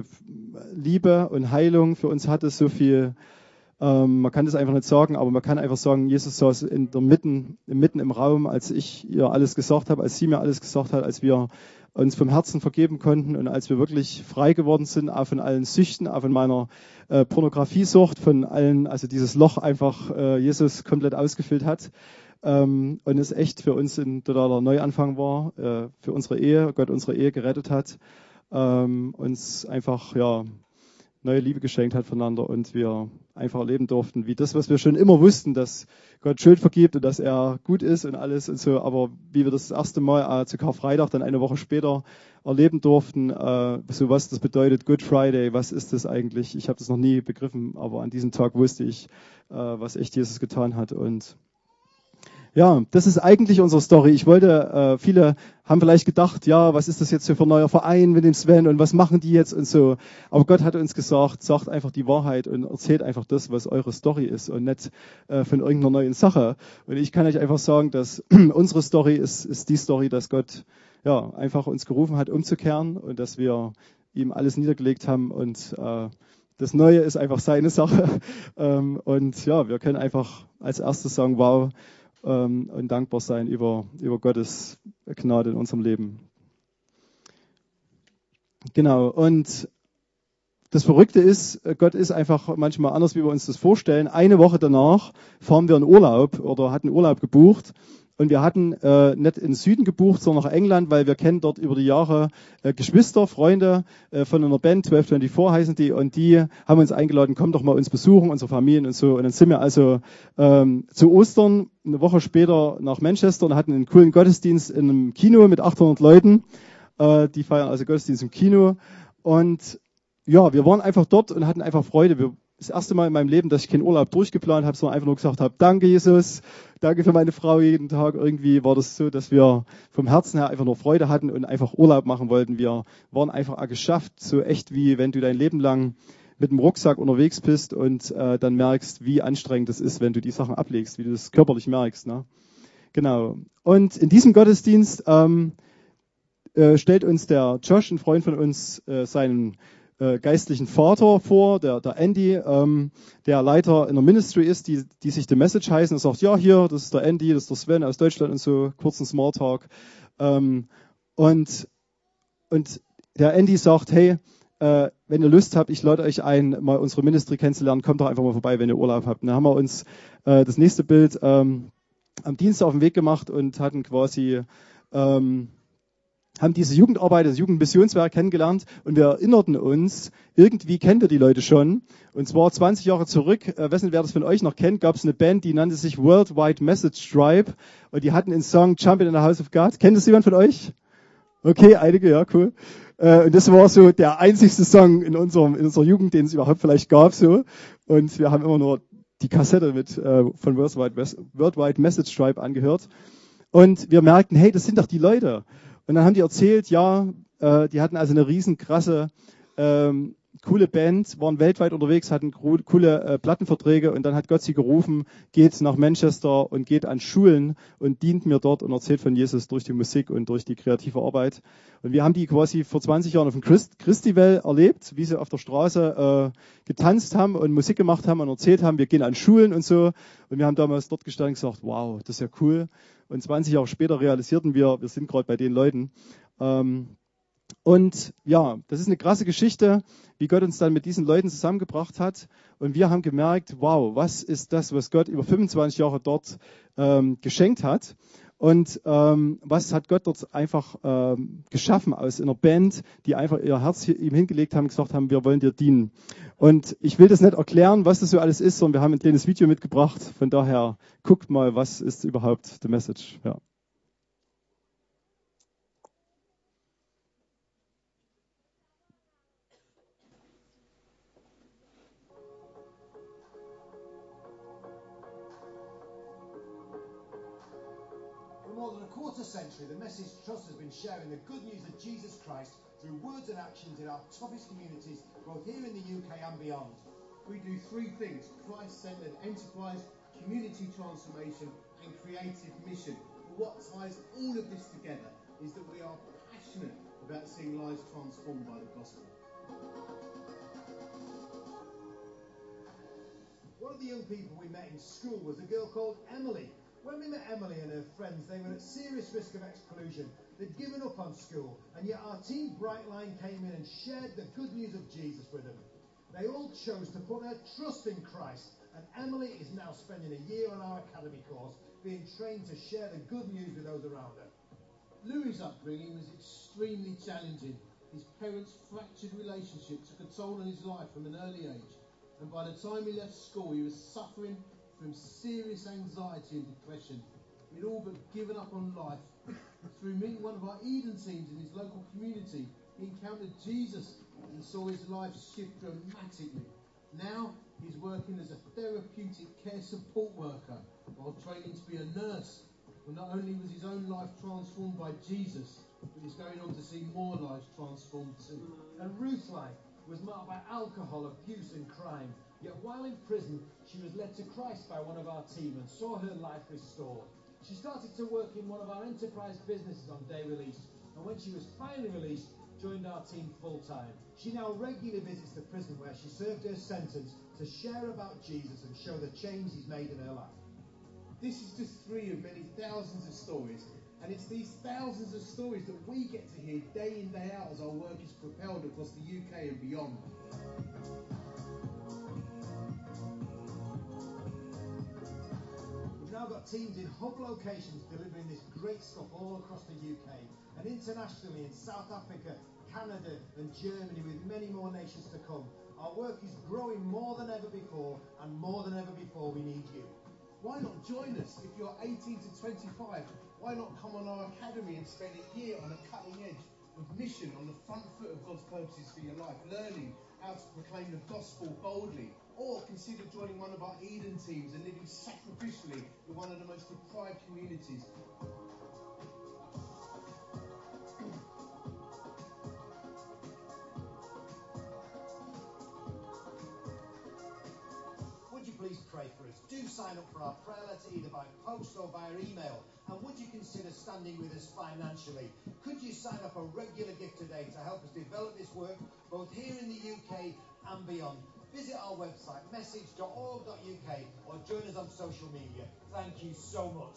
Liebe und Heilung für uns hatte, so viel, ähm, man kann das einfach nicht sagen, aber man kann einfach sagen, Jesus saß in der Mitten, mitten im Raum, als ich ihr alles gesagt habe, als sie mir alles gesagt hat, als wir uns vom Herzen vergeben konnten und als wir wirklich frei geworden sind, auch von allen Süchten, auch von meiner äh, Pornografiesucht, von allen, also dieses Loch einfach äh, Jesus komplett ausgefüllt hat. ähm, und es echt für uns ein totaler Neuanfang war, äh, für unsere Ehe, Gott unsere Ehe gerettet hat, ähm, uns einfach ja neue Liebe geschenkt hat voneinander und wir einfach erleben durften, wie das, was wir schon immer wussten, dass Gott Schuld vergibt und dass er gut ist und alles und so, aber wie wir das, das erste Mal äh, zu Karfreitag dann eine Woche später erleben durften, äh, so was das bedeutet, Good Friday, was ist das eigentlich? Ich habe das noch nie begriffen, aber an diesem Tag wusste ich, äh, was echt Jesus getan hat. Und ja, das ist eigentlich unsere Story. Ich wollte, äh, viele haben vielleicht gedacht, ja, was ist das jetzt für ein neuer Verein mit dem Sven und was machen die jetzt und so. Aber Gott hat uns gesagt, sagt einfach die Wahrheit und erzählt einfach das, was eure Story ist und nicht äh, von irgendeiner neuen Sache. Und ich kann euch einfach sagen, dass unsere Story ist, ist die Story, dass Gott ja einfach uns gerufen hat, umzukehren und dass wir ihm alles niedergelegt haben und äh, das Neue ist einfach seine Sache. ähm, und ja, wir können einfach als erstes sagen, wow, und dankbar sein über, über Gottes Gnade in unserem Leben. Genau, und das Verrückte ist, Gott ist einfach manchmal anders, wie wir uns das vorstellen. Eine Woche danach fahren wir in Urlaub oder hatten Urlaub gebucht. Und wir hatten äh, nicht in den Süden gebucht, sondern nach England, weil wir kennen dort über die Jahre äh, Geschwister, Freunde äh, von einer Band, zwölf vierundzwanzig heißen die, und die haben uns eingeladen, komm doch mal uns besuchen, unsere Familien und so. Und dann sind wir also ähm, zu Ostern eine Woche später nach Manchester und hatten einen coolen Gottesdienst in einem Kino mit achthundert Leuten. Äh, die feiern also Gottesdienst im Kino. Und ja, wir waren einfach dort und hatten einfach Freude. Wir Das erste Mal in meinem Leben, dass ich keinen Urlaub durchgeplant habe, sondern einfach nur gesagt habe, danke Jesus, danke für meine Frau jeden Tag. Irgendwie war das so, dass wir vom Herzen her einfach nur Freude hatten und einfach Urlaub machen wollten. Wir waren einfach geschafft, so echt wie wenn du dein Leben lang mit dem Rucksack unterwegs bist und äh, dann merkst, wie anstrengend es ist, wenn du die Sachen ablegst, wie du das körperlich merkst. Ne? Genau. Und in diesem Gottesdienst ähm, äh, stellt uns der Josh, ein Freund von uns, äh, seinen äh, geistlichen Vater vor, der, der Andy, ähm, der Leiter in der Ministry ist, die, die sich The Message heißen, und sagt, ja, hier, das ist der Andy, das ist der Sven aus Deutschland und so, kurzen Smalltalk. Ähm, und, und der Andy sagt, hey, äh, wenn ihr Lust habt, ich lade euch ein, mal unsere Ministry kennenzulernen, kommt doch einfach mal vorbei, wenn ihr Urlaub habt. Und dann haben wir uns äh, das nächste Bild ähm, am Dienstag auf den Weg gemacht und hatten quasi ähm, haben diese Jugendarbeit, das Jugendmissionswerk kennengelernt und wir erinnerten uns, irgendwie kennen wir die Leute schon. Und zwar zwanzig Jahre zurück, äh, wissen, wer das von euch noch kennt, gab es eine Band, die nannte sich Worldwide Message Tribe und die hatten den Song Champion in the House of God. Kennt das jemand von euch? Okay, einige, ja, cool. Äh, und das war so der einzigste Song in unserem in unserer Jugend, den es überhaupt vielleicht gab. so. Und wir haben immer nur die Kassette mit äh, von Worldwide, Worldwide Message Tribe angehört. Und wir merkten, hey, das sind doch die Leute. Und dann haben die erzählt, ja, äh, die hatten also eine riesen krasse, ähm, coole Band, waren weltweit unterwegs, hatten gro- coole äh, Plattenverträge und dann hat Gott sie gerufen, geht nach Manchester und geht an Schulen und dient mir dort und erzählt von Jesus durch die Musik und durch die kreative Arbeit. Und wir haben die quasi vor zwanzig Jahren auf dem Christ- Christival erlebt, wie sie auf der Straße äh, getanzt haben und Musik gemacht haben und erzählt haben, wir gehen an Schulen und so. Und wir haben damals dort gestanden und gesagt, wow, das ist ja cool. Und zwanzig Jahre später realisierten wir, wir sind gerade bei den Leuten. Ähm, und ja, das ist eine krasse Geschichte, wie Gott uns dann mit diesen Leuten zusammengebracht hat. Und wir haben gemerkt, wow, was ist das, was Gott über fünfundzwanzig Jahre dort ähm, geschenkt hat? Und ähm, was hat Gott dort einfach ähm, geschaffen aus einer Band, die einfach ihr Herz ihm hingelegt haben, gesagt haben, wir wollen dir dienen. Und ich will das nicht erklären, was das so alles ist, sondern wir haben ein kleines Video mitgebracht. Von daher guckt mal, was ist überhaupt the message. Ja. For more than a quarter century, the Message Trust has been sharing the good news of Jesus Christ through words and actions in our toughest communities, both here in the U K and beyond. We do three things: Christ-centered enterprise, community transformation, and creative mission. But what ties all of this together is that we are passionate about seeing lives transformed by the gospel. One of the young people we met in school was a girl called Emily. When we met Emily and her friends, they were at serious risk of exclusion. They'd given up on school, and yet our team Brightline came in and shared the good news of Jesus with them. They all chose to put their trust in Christ, and Emily is now spending a year on our academy course, being trained to share the good news with those around her. Louis' upbringing was extremely challenging. His parents' fractured relationship took a toll on his life from an early age, and by the time he left school, he was suffering from serious anxiety and depression. He'd all but given up on life. Through meeting one of our Eden teams in his local community, he encountered Jesus and saw his life shift dramatically. Now, he's working as a therapeutic care support worker while training to be a nurse. Well, not only was his own life transformed by Jesus, but he's going on to see more lives transformed too. And Ruth's life was marked by alcohol abuse and crime. Yet while in prison, she was led to Christ by one of our team and saw her life restored. She started to work in one of our enterprise businesses on day release, and when she was finally released, joined our team full-time. She now regularly visits the prison where she served her sentence to share about Jesus and show the change he's made in her life. This is just three of many thousands of stories, and it's these thousands of stories that we get to hear day in, day out as our work is propelled across the U K and beyond. We've now got teams in hub locations delivering this great stuff all across the U K and internationally in South Africa, Canada and Germany, with many more nations to come. Our work is growing more than ever before, and more than ever before we need you. Why not join us? If you're eighteen to twenty-five, why not come on our academy and spend a year on a cutting edge of mission on the front foot of God's purposes for your life, learning how to proclaim the gospel boldly? Or consider joining one of our Eden teams and living sacrificially in one of the most deprived communities. Please pray for us. Do sign up for our prayer letter either by post or via email. And would you consider standing with us financially? Could you sign up a regular gift today to help us develop this work both here in the U K and beyond? Visit our website message dot org dot U K or join us on social media. Thank you so much.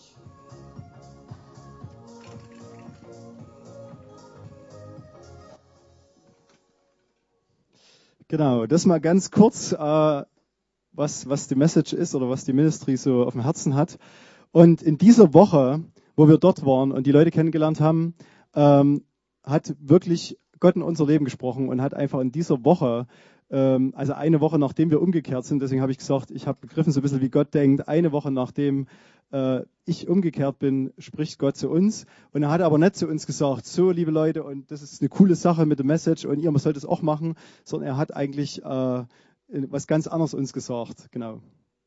Genau, das mal ganz kurz, äh, was, was die Message ist oder was die Ministry so auf dem Herzen hat. Und in dieser Woche, wo wir dort waren und die Leute kennengelernt haben, ähm, hat wirklich Gott in unser Leben gesprochen und hat einfach in dieser Woche, ähm, also eine Woche nachdem wir umgekehrt sind, deswegen habe ich gesagt, ich habe begriffen so ein bisschen, wie Gott denkt, eine Woche nachdem äh, ich umgekehrt bin, spricht Gott zu uns. Und er hat aber nicht zu uns gesagt, so liebe Leute, und das ist eine coole Sache mit der Message und ihr sollt es auch machen, sondern er hat eigentlich äh, was ganz anderes uns gesagt, genau.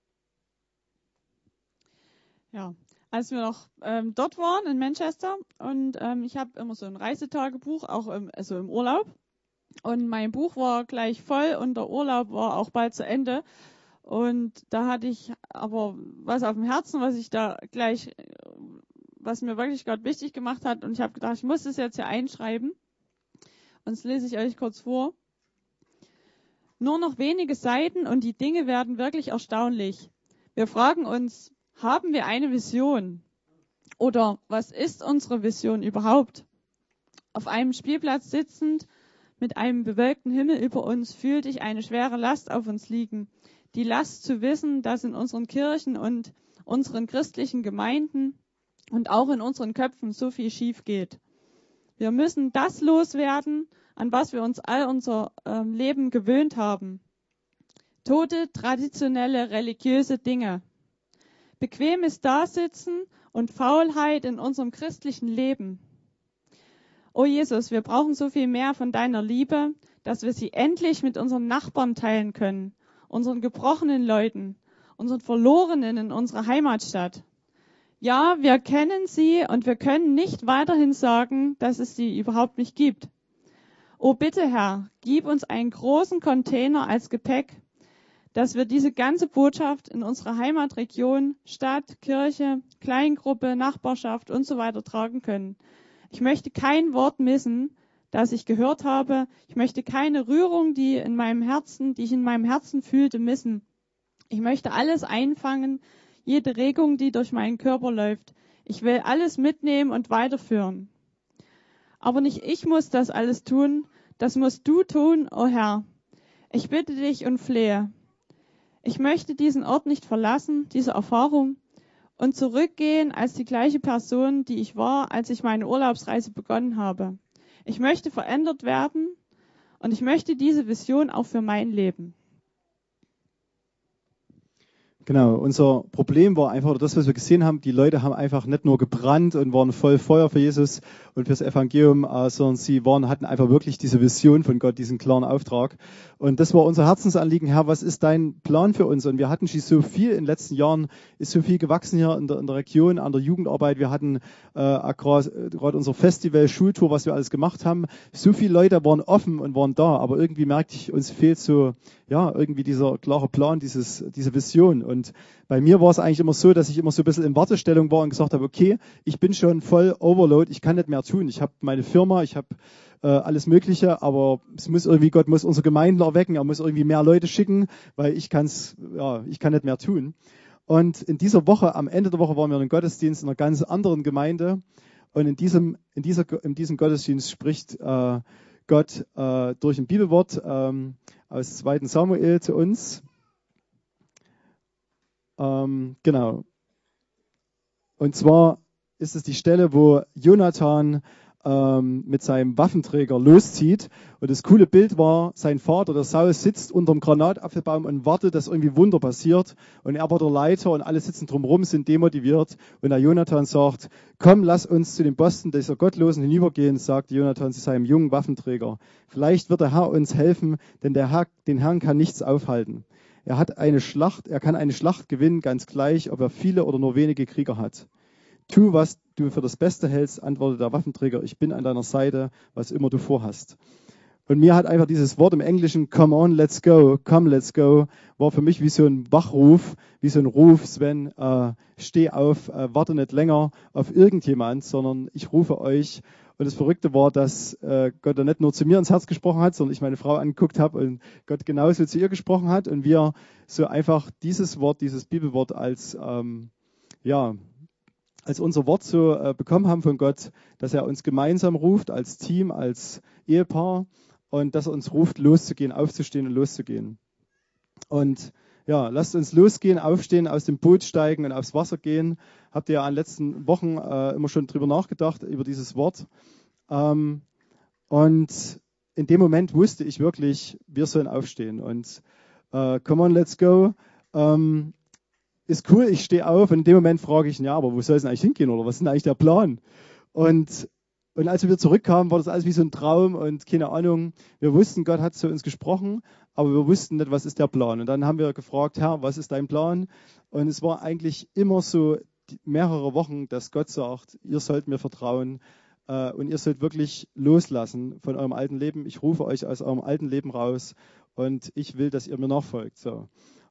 Ja, als wir noch ähm, dort waren in Manchester und ähm, ich habe immer so ein Reisetagebuch, auch im, also im Urlaub. Und mein Buch war gleich voll und der Urlaub war auch bald zu Ende. Und da hatte ich aber was auf dem Herzen, was ich da gleich, was mir wirklich Gott wichtig gemacht hat. Und ich habe gedacht, ich muss das jetzt hier einschreiben. Und das lese ich euch kurz vor. Nur noch wenige Seiten und die Dinge werden wirklich erstaunlich. Wir fragen uns, haben wir eine Vision? Oder was ist unsere Vision überhaupt? Auf einem Spielplatz sitzend, mit einem bewölkten Himmel über uns, fühlte ich eine schwere Last auf uns liegen. Die Last zu wissen, dass in unseren Kirchen und unseren christlichen Gemeinden und auch in unseren Köpfen so viel schief geht. Wir müssen das loswerden, an was wir uns all unser äh, Leben gewöhnt haben. Tote, traditionelle, religiöse Dinge. Bequemes Dasitzen und Faulheit in unserem christlichen Leben. Oh Jesus, wir brauchen so viel mehr von deiner Liebe, dass wir sie endlich mit unseren Nachbarn teilen können, unseren gebrochenen Leuten, unseren Verlorenen in unserer Heimatstadt. Ja, wir kennen sie und wir können nicht weiterhin sagen, dass es sie überhaupt nicht gibt. Oh bitte, Herr, gib uns einen großen Container als Gepäck, dass wir diese ganze Botschaft in unserer Heimatregion, Stadt, Kirche, Kleingruppe, Nachbarschaft und so weiter tragen können. Ich möchte kein Wort missen, das ich gehört habe. Ich möchte keine Rührung, die in meinem Herzen, die ich in meinem Herzen fühlte, missen. Ich möchte alles einfangen, jede Regung, die durch meinen Körper läuft. Ich will alles mitnehmen und weiterführen. Aber nicht ich muss das alles tun, das musst du tun, o Herr. Ich bitte dich und flehe. Ich möchte diesen Ort nicht verlassen, diese Erfahrung, und zurückgehen als die gleiche Person, die ich war, als ich meine Urlaubsreise begonnen habe. Ich möchte verändert werden und ich möchte diese Vision auch für mein Leben. Genau, unser Problem war einfach, oder das, was wir gesehen haben, die Leute haben einfach nicht nur gebrannt und waren voll Feuer für Jesus und fürs Evangelium, äh, sondern sie waren, hatten einfach wirklich diese Vision von Gott, diesen klaren Auftrag. Und das war unser Herzensanliegen, Herr, was ist dein Plan für uns? Und wir hatten schon so viel in den letzten Jahren, ist so viel gewachsen hier in der, in der Region, an der Jugendarbeit. Wir hatten äh, gerade unser Festival, Schultour, was wir alles gemacht haben. So viele Leute waren offen und waren da, aber irgendwie merkte ich, uns fehlt so, ja, irgendwie dieser klare Plan, dieses, diese Vision. Und bei mir war es eigentlich immer so, dass ich immer so ein bisschen in Wartestellung war und gesagt habe, okay, ich bin schon voll Overload, ich kann nicht mehr tun. Ich habe meine Firma, ich habe äh, alles Mögliche, aber es muss irgendwie, Gott muss unsere Gemeinden erwecken, er muss irgendwie mehr Leute schicken, weil ich kann's, ja, ich kann nicht mehr tun. Und in dieser Woche, am Ende der Woche waren wir in einem Gottesdienst in einer ganz anderen Gemeinde. Und in diesem, in dieser, in diesem Gottesdienst spricht äh, Gott äh, durch ein Bibelwort ähm, aus zweiten Samuel zu uns. Ähm, genau. Und zwar ist es die Stelle, wo Jonathan ähm, mit seinem Waffenträger loszieht. Und das coole Bild war, sein Vater, der Saul, sitzt unterm Granatapfelbaum und wartet, dass irgendwie Wunder passiert. Und er war der Leiter und alle sitzen drumherum, sind demotiviert. Und der Jonathan sagt, komm, lass uns zu den Posten dieser Gottlosen hinübergehen, sagt Jonathan zu seinem jungen Waffenträger. Vielleicht wird der Herr uns helfen, denn der Herr, den Herrn kann nichts aufhalten. Er hat eine Schlacht, er kann eine Schlacht gewinnen, ganz gleich, ob er viele oder nur wenige Krieger hat. Tu, was du für das Beste hältst, antwortet der Waffenträger, ich bin an deiner Seite, was immer du vorhast. Und mir hat einfach dieses Wort im Englischen, come on, let's go, come, let's go, war für mich wie so ein Wachruf, wie so ein Ruf, Sven, äh, steh auf, äh, warte nicht länger auf irgendjemand, sondern ich rufe euch. Und das Verrückte war, dass äh, Gott da nicht nur zu mir ins Herz gesprochen hat, sondern ich meine Frau angeguckt habe und Gott genauso zu ihr gesprochen hat und wir so einfach dieses Wort, dieses Bibelwort als, ähm, ja, als unser Wort so äh, bekommen haben von Gott, dass er uns gemeinsam ruft, als Team, als Ehepaar und dass er uns ruft, loszugehen, aufzustehen und loszugehen. Und ja, lasst uns losgehen, aufstehen, aus dem Boot steigen und aufs Wasser gehen. Habt ihr ja in den letzten Wochen äh, immer schon drüber nachgedacht, über dieses Wort. Ähm, und in dem Moment wusste ich wirklich, wir sollen aufstehen. Und äh, come on, let's go. Ähm, ist cool, ich stehe auf und in dem Moment frage ich, ja, aber wo soll es denn eigentlich hingehen oder was ist denn eigentlich der Plan? Und, und als wir zurückkamen, war das alles wie so ein Traum und keine Ahnung. Wir wussten, Gott hat zu uns gesprochen, aber wir wussten nicht, was ist der Plan. Und dann haben wir gefragt, Herr, was ist dein Plan? Und es war eigentlich immer so die, mehrere Wochen, dass Gott sagt, ihr sollt mir vertrauen äh, und ihr sollt wirklich loslassen von eurem alten Leben. Ich rufe euch aus eurem alten Leben raus und ich will, dass ihr mir nachfolgt. So.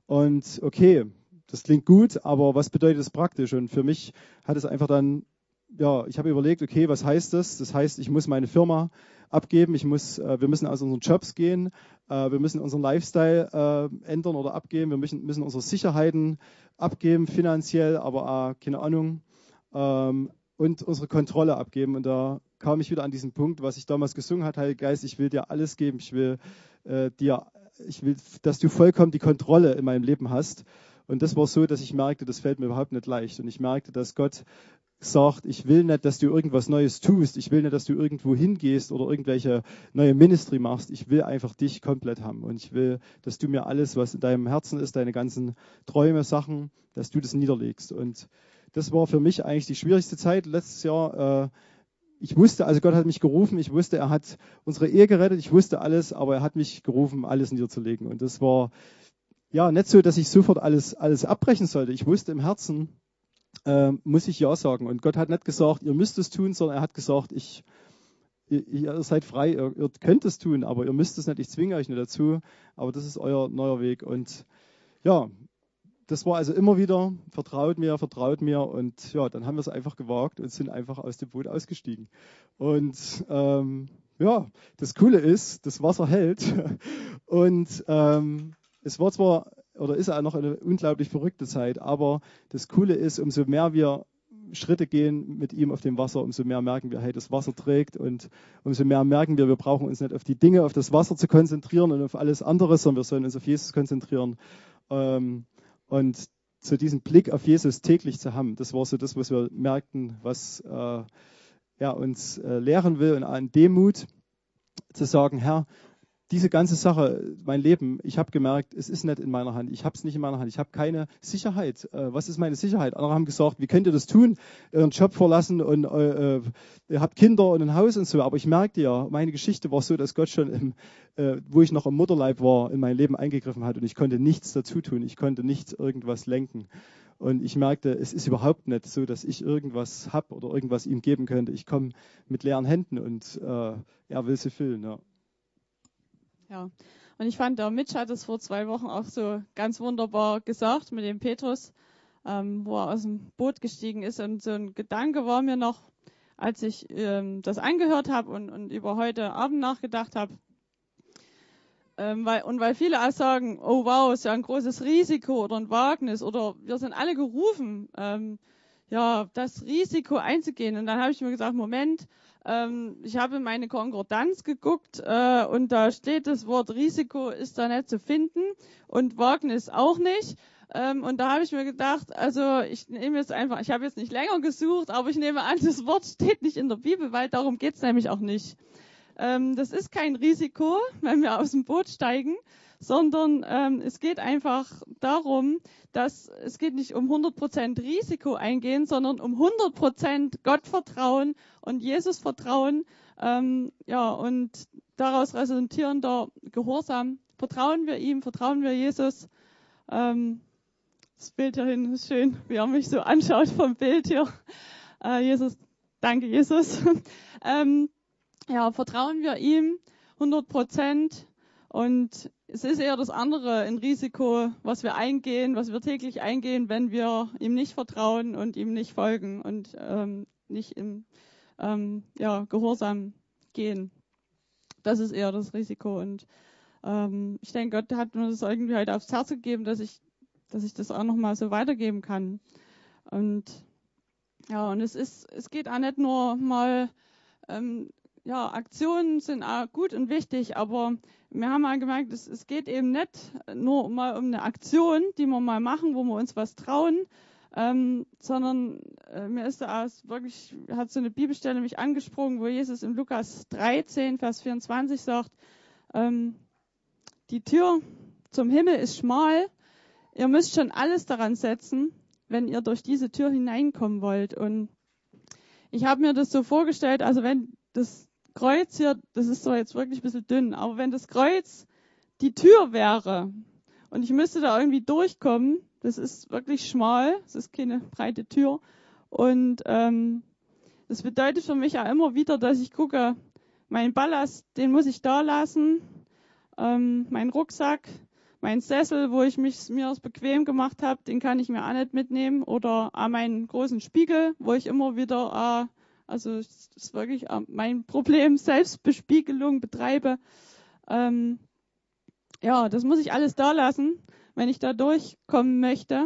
Und okay, das klingt gut, aber was bedeutet das praktisch? Und für mich hat es einfach dann, ja, ich habe überlegt, okay, was heißt das? Das heißt, ich muss meine Firma abgeben, ich muss, äh, wir müssen aus unseren Jobs gehen, äh, wir müssen unseren Lifestyle äh, ändern oder abgeben, wir müssen, müssen unsere Sicherheiten abgeben, finanziell, aber äh, keine Ahnung, ähm, und unsere Kontrolle abgeben. Und da kam ich wieder an diesen Punkt, was ich damals gesungen habe, Heiliger Geist, ich will dir alles geben, ich will äh, dir, ich will, dass du vollkommen die Kontrolle in meinem Leben hast. Und das war so, dass ich merkte, das fällt mir überhaupt nicht leicht. Und ich merkte, dass Gott sagt, ich will nicht, dass du irgendwas Neues tust. Ich will nicht, dass du irgendwo hingehst oder irgendwelche neue Ministry machst. Ich will einfach dich komplett haben. Und ich will, dass du mir alles, was in deinem Herzen ist, deine ganzen Träume, Sachen, dass du das niederlegst. Und das war für mich eigentlich die schwierigste Zeit letztes Jahr. Äh, ich wusste, also Gott hat mich gerufen. Ich wusste, er hat unsere Ehe gerettet. Ich wusste alles, aber er hat mich gerufen, alles niederzulegen. Und das war ja nicht so, dass ich sofort alles, alles abbrechen sollte. Ich wusste im Herzen, äh, muss ich Ja sagen. Und Gott hat nicht gesagt, ihr müsst es tun, sondern er hat gesagt, ich, ihr, ihr seid frei, ihr, ihr könnt es tun, aber ihr müsst es nicht, ich zwinge euch nicht dazu, aber das ist euer neuer Weg. Und ja, das war also immer wieder, vertraut mir, vertraut mir. Und ja, dann haben wir es einfach gewagt und sind einfach aus dem Boot ausgestiegen. Und ähm, ja, das Coole ist, das Wasser hält. Und ähm, es war zwar, oder ist auch noch eine unglaublich verrückte Zeit, aber das Coole ist, umso mehr wir Schritte gehen mit ihm auf dem Wasser, umso mehr merken wir, hey, das Wasser trägt und umso mehr merken wir, wir brauchen uns nicht auf die Dinge, auf das Wasser zu konzentrieren und auf alles andere, sondern wir sollen uns auf Jesus konzentrieren. Ähm, und so diesen Blick auf Jesus täglich zu haben. Das war so das, was wir merkten, was äh, er uns äh, lehren will, und an Demut zu sagen, Herr, diese ganze Sache, mein Leben, ich habe gemerkt, es ist nicht in meiner Hand. Ich habe es nicht in meiner Hand. Ich habe keine Sicherheit. Äh, was ist meine Sicherheit? Andere haben gesagt, wie könnt ihr das tun? Euren Job verlassen und äh, ihr habt Kinder und ein Haus und so. Aber ich merkte ja, meine Geschichte war so, dass Gott schon, im, äh, wo ich noch im Mutterleib war, in mein Leben eingegriffen hat und ich konnte nichts dazu tun. Ich konnte nicht irgendwas lenken. Und ich merkte, es ist überhaupt nicht so, dass ich irgendwas habe oder irgendwas ihm geben könnte. Ich komme mit leeren Händen und äh, er will sie füllen. Ja. Ja, und ich fand, der Mitch hat es vor zwei Wochen auch so ganz wunderbar gesagt mit dem Petrus, ähm, wo er aus dem Boot gestiegen ist. Und so ein Gedanke war mir noch, als ich ähm, das angehört habe und, und über heute Abend nachgedacht habe. Ähm, weil, und weil viele auch sagen, oh wow, ist ja ein großes Risiko oder ein Wagnis oder wir sind alle gerufen, ähm, ja, das Risiko einzugehen. Und dann habe ich mir gesagt, Moment, ähm, ich habe in meine Konkordanz geguckt äh, und da steht, das Wort Risiko ist da nicht zu finden und Wagnis auch nicht. Ähm, und da habe ich mir gedacht, also ich nehme jetzt einfach, ich habe jetzt nicht länger gesucht, aber ich nehme an, das Wort steht nicht in der Bibel, weil darum geht's nämlich auch nicht. Ähm, das ist kein Risiko, wenn wir aus dem Boot steigen, sondern ähm, es geht einfach darum, dass es geht nicht um hundert Prozent Risiko eingehen, sondern um hundert Prozent Gott vertrauen und Jesus vertrauen. Ähm, ja, und daraus resultierender Gehorsam. Vertrauen wir ihm, vertrauen wir Jesus. Ähm, das Bild hier hinten ist schön, wie er mich so anschaut vom Bild hier. Äh, Jesus, danke Jesus. ähm, ja, vertrauen wir ihm hundert Prozent. Und es ist eher das andere, ein Risiko, was wir eingehen, was wir täglich eingehen, wenn wir ihm nicht vertrauen und ihm nicht folgen und ähm, nicht im ähm, ja, Gehorsam gehen. Das ist eher das Risiko. Und ähm, ich denke, Gott hat mir das irgendwie halt aufs Herz gegeben, dass ich, dass ich das auch nochmal so weitergeben kann. Und ja, und es ist, es geht auch nicht nur mal ähm, ja, Aktionen sind auch gut und wichtig, aber wir haben mal gemerkt, es, es geht eben nicht nur mal um eine Aktion, die wir mal machen, wo wir uns was trauen, ähm, sondern äh, mir ist da auch wirklich, hat so eine Bibelstelle mich angesprochen, wo Jesus in Lukas dreizehn, Vers vierundzwanzig sagt, ähm, die Tür zum Himmel ist schmal, ihr müsst schon alles daran setzen, wenn ihr durch diese Tür hineinkommen wollt. Und ich habe mir das so vorgestellt, also wenn das Kreuz hier, das ist zwar jetzt wirklich ein bisschen dünn, aber wenn das Kreuz die Tür wäre und ich müsste da irgendwie durchkommen, das ist wirklich schmal, das ist keine breite Tür und ähm, das bedeutet für mich ja immer wieder, dass ich gucke, meinen Ballast, den muss ich da lassen, ähm, meinen Rucksack, meinen Sessel, wo ich mich mir das bequem gemacht habe, den kann ich mir auch nicht mitnehmen oder auch meinen großen Spiegel, wo ich immer wieder äh, Also das ist wirklich mein Problem, Selbstbespiegelung betreibe. Ähm, ja, das muss ich alles da lassen, wenn ich da durchkommen möchte.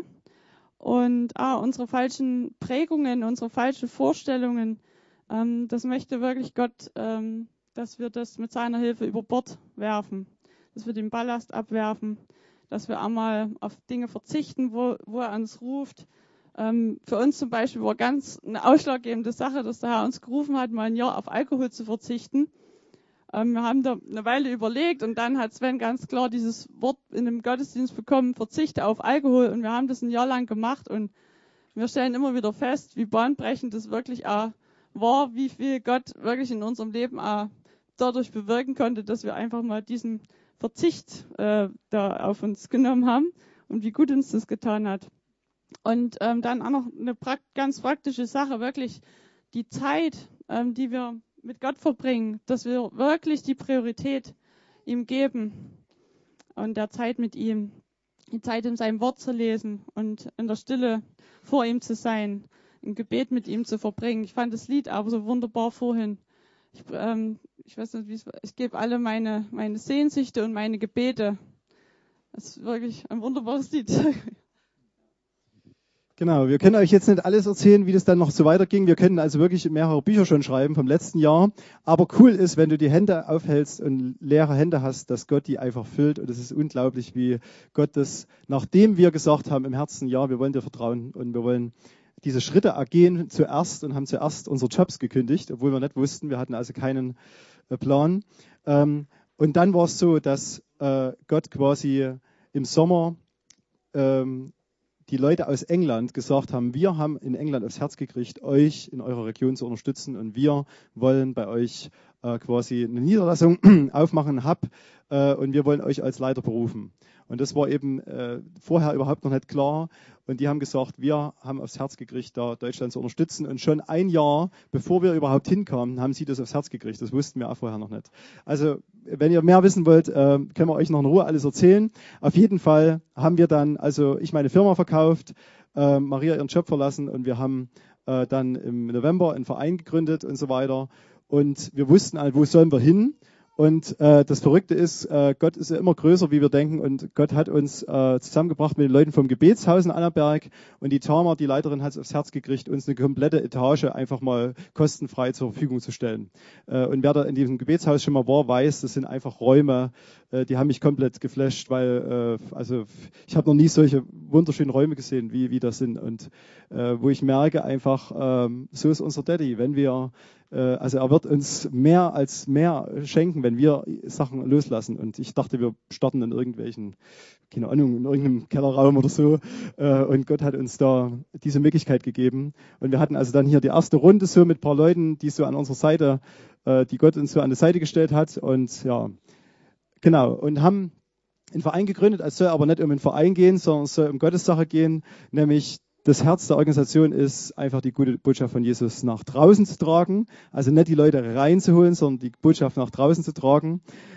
Und ah, unsere falschen Prägungen, unsere falschen Vorstellungen, ähm, das möchte wirklich Gott, ähm, dass wir das mit seiner Hilfe über Bord werfen. Dass wir den Ballast abwerfen, dass wir einmal auf Dinge verzichten, wo, wo er uns ruft. Ähm, für uns zum Beispiel war ganz eine ausschlaggebende Sache, dass der Herr uns gerufen hat, mal ein Jahr auf Alkohol zu verzichten. Ähm, wir haben da eine Weile überlegt und dann hat Sven ganz klar dieses Wort in einem Gottesdienst bekommen, verzichte auf Alkohol, und wir haben das ein Jahr lang gemacht und wir stellen immer wieder fest, wie bahnbrechend das wirklich auch war, wie viel Gott wirklich in unserem Leben auch dadurch bewirken konnte, dass wir einfach mal diesen Verzicht äh, da auf uns genommen haben und wie gut uns das getan hat. Und ähm, dann auch noch eine pra- ganz praktische Sache, wirklich die Zeit, ähm, die wir mit Gott verbringen, dass wir wirklich die Priorität ihm geben und der Zeit mit ihm, die Zeit in seinem Wort zu lesen und in der Stille vor ihm zu sein, ein Gebet mit ihm zu verbringen. Ich fand das Lied aber so wunderbar vorhin. Ich, ähm, ich weiß nicht, wie es war. Ich gebe alle meine, meine Sehnsüchte und meine Gebete. Das ist wirklich ein wunderbares Lied. Genau, wir können euch jetzt nicht alles erzählen, wie das dann noch so weiterging. Wir können also wirklich mehrere Bücher schon schreiben vom letzten Jahr. Aber cool ist, wenn du die Hände aufhältst und leere Hände hast, dass Gott die einfach füllt. Und es ist unglaublich, wie Gott das, nachdem wir gesagt haben im Herzen, ja, wir wollen dir vertrauen und wir wollen diese Schritte ergehen zuerst und haben zuerst unsere Jobs gekündigt, obwohl wir nicht wussten, wir hatten also keinen äh, Plan. Ähm, und dann war es so, dass äh, Gott quasi im Sommer ähm, die Leute aus England gesagt haben, wir haben in England aufs Herz gekriegt, euch in eurer Region zu unterstützen und wir wollen bei euch äh, quasi eine Niederlassung aufmachen, Hub, äh, und wir wollen euch als Leiter berufen. Und das war eben äh, vorher überhaupt noch nicht klar. Und die haben gesagt, wir haben aufs Herz gekriegt, da Deutschland zu unterstützen. Und schon ein Jahr, bevor wir überhaupt hinkamen, haben sie das aufs Herz gekriegt. Das wussten wir auch vorher noch nicht. Also, wenn ihr mehr wissen wollt, äh, können wir euch noch in Ruhe alles erzählen. Auf jeden Fall haben wir dann, also ich meine Firma verkauft, äh, Maria ihren Job verlassen und wir haben äh, dann im November einen Verein gegründet und so weiter. Und wir wussten halt, wo sollen wir hin? Und äh, das Verrückte ist, äh, Gott ist ja immer größer, wie wir denken. Und Gott hat uns äh, zusammengebracht mit den Leuten vom Gebetshaus in Annaberg. Und die Tama, die Leiterin, hat es aufs Herz gekriegt, uns eine komplette Etage einfach mal kostenfrei zur Verfügung zu stellen. Äh, und wer da in diesem Gebetshaus schon mal war, weiß, das sind einfach Räume, äh, die haben mich komplett geflasht, weil äh, also ich habe noch nie solche wunderschönen Räume gesehen, wie, wie das sind. Und äh, wo ich merke einfach, äh, so ist unser Daddy. Wenn wir Also er wird uns mehr als mehr schenken, wenn wir Sachen loslassen. Und ich dachte, wir starten in irgendwelchen, keine Ahnung, in irgendeinem Kellerraum oder so. Und Gott hat uns da diese Möglichkeit gegeben. Und wir hatten also dann hier die erste Runde so mit ein paar Leuten, die so an unserer Seite, die Gott uns so an die Seite gestellt hat. Und ja, genau. Und haben einen Verein gegründet. Es soll aber nicht um einen Verein gehen, sondern es soll um Gottes Sache gehen, nämlich das Herz der Organisation ist, einfach die gute Botschaft von Jesus nach draußen zu tragen. Also nicht die Leute reinzuholen, sondern die Botschaft nach draußen zu tragen.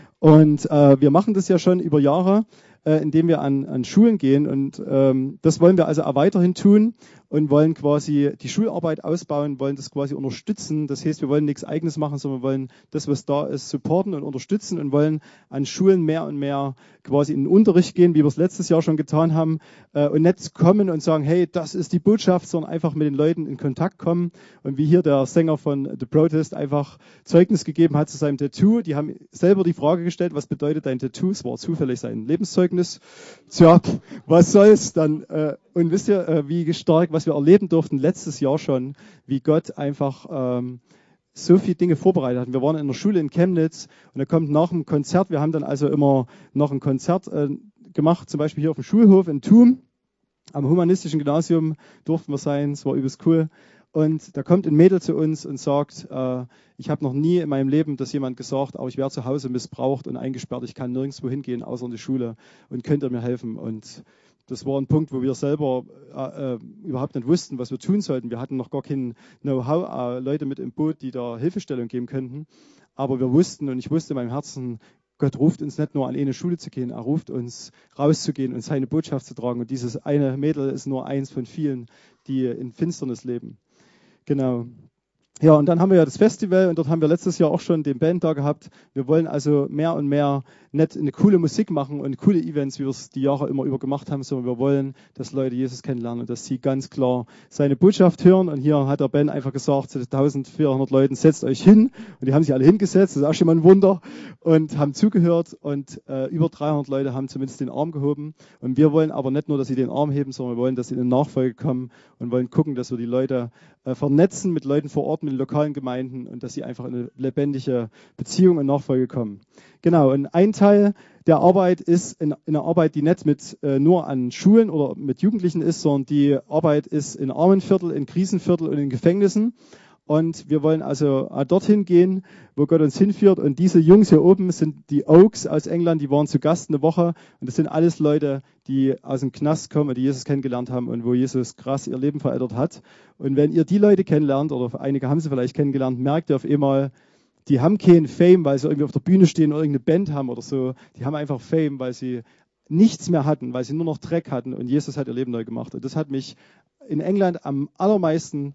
Und äh, wir machen das ja schon über Jahre, äh, indem wir an, an Schulen gehen. Und ähm, das wollen wir also auch weiterhin tun und wollen quasi die Schularbeit ausbauen, wollen das quasi unterstützen. Das heißt, wir wollen nichts Eigenes machen, sondern wir wollen das, was da ist, supporten und unterstützen und wollen an Schulen mehr und mehr quasi in den Unterricht gehen, wie wir es letztes Jahr schon getan haben, äh, und nicht kommen und sagen, hey, das ist die Botschaft, sondern einfach mit den Leuten in Kontakt kommen. Und wie hier der Sänger von The Protest einfach Zeugnis gegeben hat zu seinem Tattoo. Die haben selber die Frage gestellt, was bedeutet dein Tattoo? Es war zufällig sein Lebenszeugnis. Tja, was soll's dann? Äh, und wisst ihr, äh, wie stark, was wir erleben durften letztes Jahr schon, wie Gott einfach ähm, so viele Dinge vorbereitet hat. Wir waren in der Schule in Chemnitz und da kommt nach dem Konzert, wir haben dann also immer noch ein Konzert äh, gemacht, zum Beispiel hier auf dem Schulhof in Thum. Am humanistischen Gymnasium durften wir sein, es war übelst cool. Und da kommt ein Mädel zu uns und sagt, äh, ich habe noch nie in meinem Leben das jemand gesagt, aber ich werde zu Hause missbraucht und eingesperrt, ich kann nirgendwo hingehen, außer in die Schule und könnt ihr mir helfen? Und das war ein Punkt, wo wir selber äh, äh, überhaupt nicht wussten, was wir tun sollten. Wir hatten noch gar kein Know-how, äh, Leute mit im Boot, die da Hilfestellung geben könnten. Aber wir wussten und ich wusste in meinem Herzen, Gott ruft uns nicht nur an eine Schule zu gehen, er ruft uns rauszugehen und seine Botschaft zu tragen. Und dieses eine Mädel ist nur eins von vielen, die in Finsternis leben. Genau. Ja, und dann haben wir ja das Festival und dort haben wir letztes Jahr auch schon den Band da gehabt. Wir wollen also mehr und mehr nicht eine coole Musik machen und coole Events, wie wir es die Jahre immer über gemacht haben, sondern wir wollen, dass Leute Jesus kennenlernen und dass sie ganz klar seine Botschaft hören. Und hier hat der Ben einfach gesagt zu eintausendvierhundert Leuten, setzt euch hin. Und die haben sich alle hingesetzt, das ist auch schon mal ein Wunder, und haben zugehört. Und äh, über dreihundert Leute haben zumindest den Arm gehoben. Und wir wollen aber nicht nur, dass sie den Arm heben, sondern wir wollen, dass sie in den Nachfolge kommen und wollen gucken, dass wir die Leute äh, vernetzen mit Leuten vor Ort, mit den lokalen Gemeinden und dass sie einfach in eine lebendige Beziehung und Nachfolge kommen. Genau, und ein Teil der Arbeit ist in, in einer Arbeit, die nicht mit äh, nur an Schulen oder mit Jugendlichen ist, sondern die Arbeit ist in Armenviertel, in Krisenviertel und in Gefängnissen. Und wir wollen also dorthin gehen, wo Gott uns hinführt. Und diese Jungs hier oben sind die Oaks aus England, die waren zu Gast eine Woche. Und das sind alles Leute, die aus dem Knast kommen und die Jesus kennengelernt haben und wo Jesus krass ihr Leben verändert hat. Und wenn ihr die Leute kennenlernt, oder einige haben sie vielleicht kennengelernt, merkt ihr auf einmal, die haben keinen Fame, weil sie irgendwie auf der Bühne stehen oder irgendeine Band haben oder so. Die haben einfach Fame, weil sie nichts mehr hatten, weil sie nur noch Dreck hatten. Und Jesus hat ihr Leben neu gemacht. Und das hat mich in England am allermeisten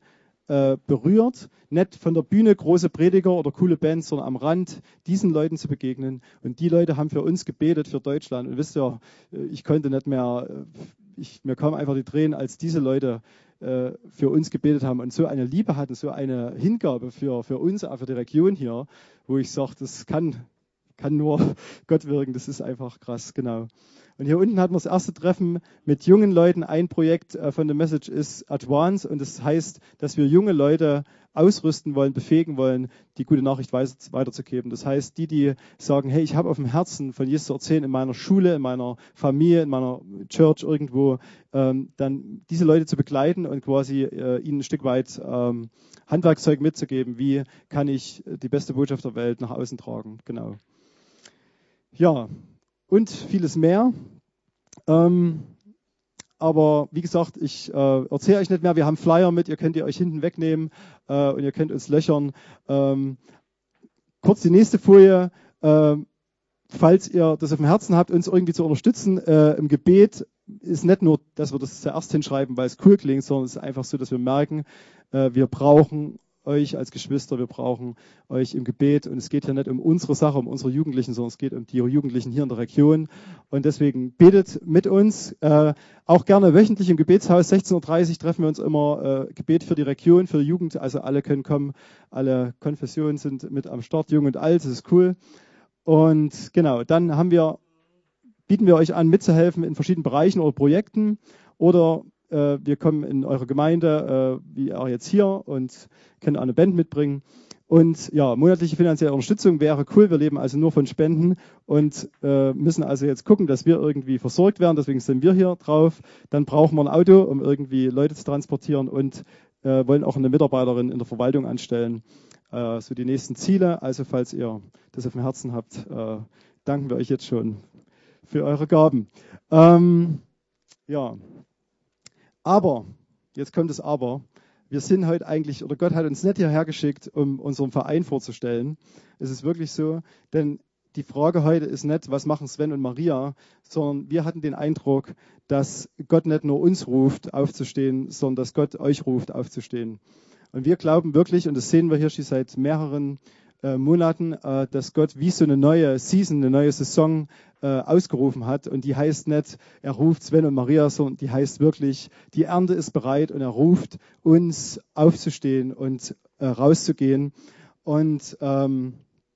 berührt, nicht von der Bühne große Prediger oder coole Bands, sondern am Rand diesen Leuten zu begegnen. Und die Leute haben für uns gebetet, für Deutschland. Und wisst ihr, ich konnte nicht mehr ich, mir kamen einfach die Tränen, als diese Leute äh, für uns gebetet haben und so eine Liebe hatten, so eine Hingabe für, für uns, auch für die Region hier, wo ich sage, das kann, kann nur Gott wirken, das ist einfach krass, genau. Und hier unten hatten wir das erste Treffen mit jungen Leuten. Ein Projekt äh, von der Message ist Advance und das heißt, dass wir junge Leute ausrüsten wollen, befähigen wollen, die gute Nachricht weiterzugeben. Das heißt, die, die sagen, hey, ich habe auf dem Herzen von Jesus zu erzählen in meiner Schule, in meiner Familie, in meiner Church irgendwo, ähm, dann diese Leute zu begleiten und quasi äh, ihnen ein Stück weit ähm, Handwerkszeug mitzugeben. Wie kann ich die beste Botschaft der Welt nach außen tragen? Genau. Ja, und vieles mehr. Ähm, aber wie gesagt, ich äh, erzähle euch nicht mehr. Wir haben Flyer mit, ihr könnt ihr euch hinten wegnehmen äh, und ihr könnt uns löchern. Ähm, kurz die nächste Folie. Äh, falls ihr das auf dem Herzen habt, uns irgendwie zu unterstützen äh, im Gebet, ist nicht nur, dass wir das zuerst hinschreiben, weil es cool klingt, sondern es ist einfach so, dass wir merken, äh, wir brauchen euch als Geschwister, wir brauchen euch im Gebet und es geht hier nicht um unsere Sache, um unsere Jugendlichen, sondern es geht um die Jugendlichen hier in der Region und deswegen betet mit uns, äh, auch gerne wöchentlich im Gebetshaus, sechzehn Uhr dreißig treffen wir uns immer, äh, Gebet für die Region, für die Jugend, also alle können kommen, alle Konfessionen sind mit am Start, jung und alt, das ist cool und genau, dann haben wir, bieten wir euch an mitzuhelfen in verschiedenen Bereichen oder Projekten oder wir kommen in eure Gemeinde, äh, wie auch jetzt hier, und können eine Band mitbringen. Und ja, monatliche finanzielle Unterstützung wäre cool. Wir leben also nur von Spenden und äh, müssen also jetzt gucken, dass wir irgendwie versorgt werden. Deswegen sind wir hier drauf. Dann brauchen wir ein Auto, um irgendwie Leute zu transportieren und äh, wollen auch eine Mitarbeiterin in der Verwaltung anstellen. Äh, so die nächsten Ziele. Also falls ihr das auf dem Herzen habt, äh, danken wir euch jetzt schon für eure Gaben. Ähm, ja. Aber, jetzt kommt das Aber, wir sind heute eigentlich, oder Gott hat uns nicht hierher geschickt, um unseren Verein vorzustellen. Es ist wirklich so, denn die Frage heute ist nicht, was machen Sven und Maria, sondern wir hatten den Eindruck, dass Gott nicht nur uns ruft, aufzustehen, sondern dass Gott euch ruft, aufzustehen. Und wir glauben wirklich, und das sehen wir hier schon seit mehreren äh, Monaten, äh, dass Gott wie so eine neue Season, eine neue Saison äh, ausgerufen hat. Und die heißt nicht, er ruft Sven und Maria, sondern die heißt wirklich, die Ernte ist bereit und er ruft uns aufzustehen und äh, rauszugehen und ähm,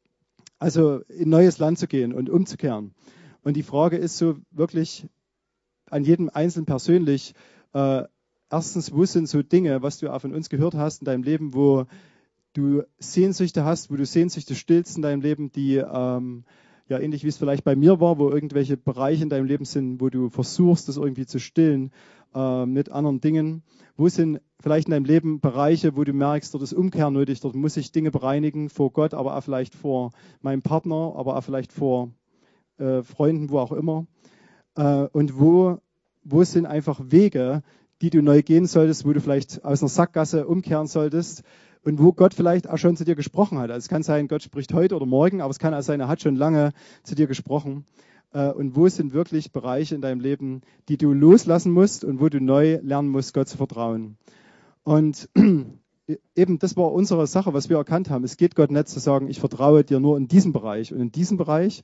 also in ein neues Land zu gehen und umzukehren. Und die Frage ist so wirklich an jedem Einzelnen persönlich, äh, erstens, wo sind so Dinge, was du auch von uns gehört hast in deinem Leben, wo du Sehnsüchte hast, wo du Sehnsüchte stillst in deinem Leben, die ähm, ja ähnlich wie es vielleicht bei mir war, wo irgendwelche Bereiche in deinem Leben sind, wo du versuchst, das irgendwie zu stillen äh, mit anderen Dingen. Wo sind vielleicht in deinem Leben Bereiche, wo du merkst, dort ist Umkehr nötig, dort muss ich Dinge bereinigen vor Gott, aber auch vielleicht vor meinem Partner, aber auch vielleicht vor äh, Freunden, wo auch immer. Äh, und wo, wo sind einfach Wege, die du neu gehen solltest, wo du vielleicht aus einer Sackgasse umkehren solltest, und wo Gott vielleicht auch schon zu dir gesprochen hat. Also es kann sein, Gott spricht heute oder morgen, aber es kann auch sein, er hat schon lange zu dir gesprochen. Und wo sind wirklich Bereiche in deinem Leben, die du loslassen musst und wo du neu lernen musst, Gott zu vertrauen. Und eben das war unsere Sache, was wir erkannt haben. Es geht Gott nicht zu sagen, ich vertraue dir nur in diesem Bereich und in diesem Bereich.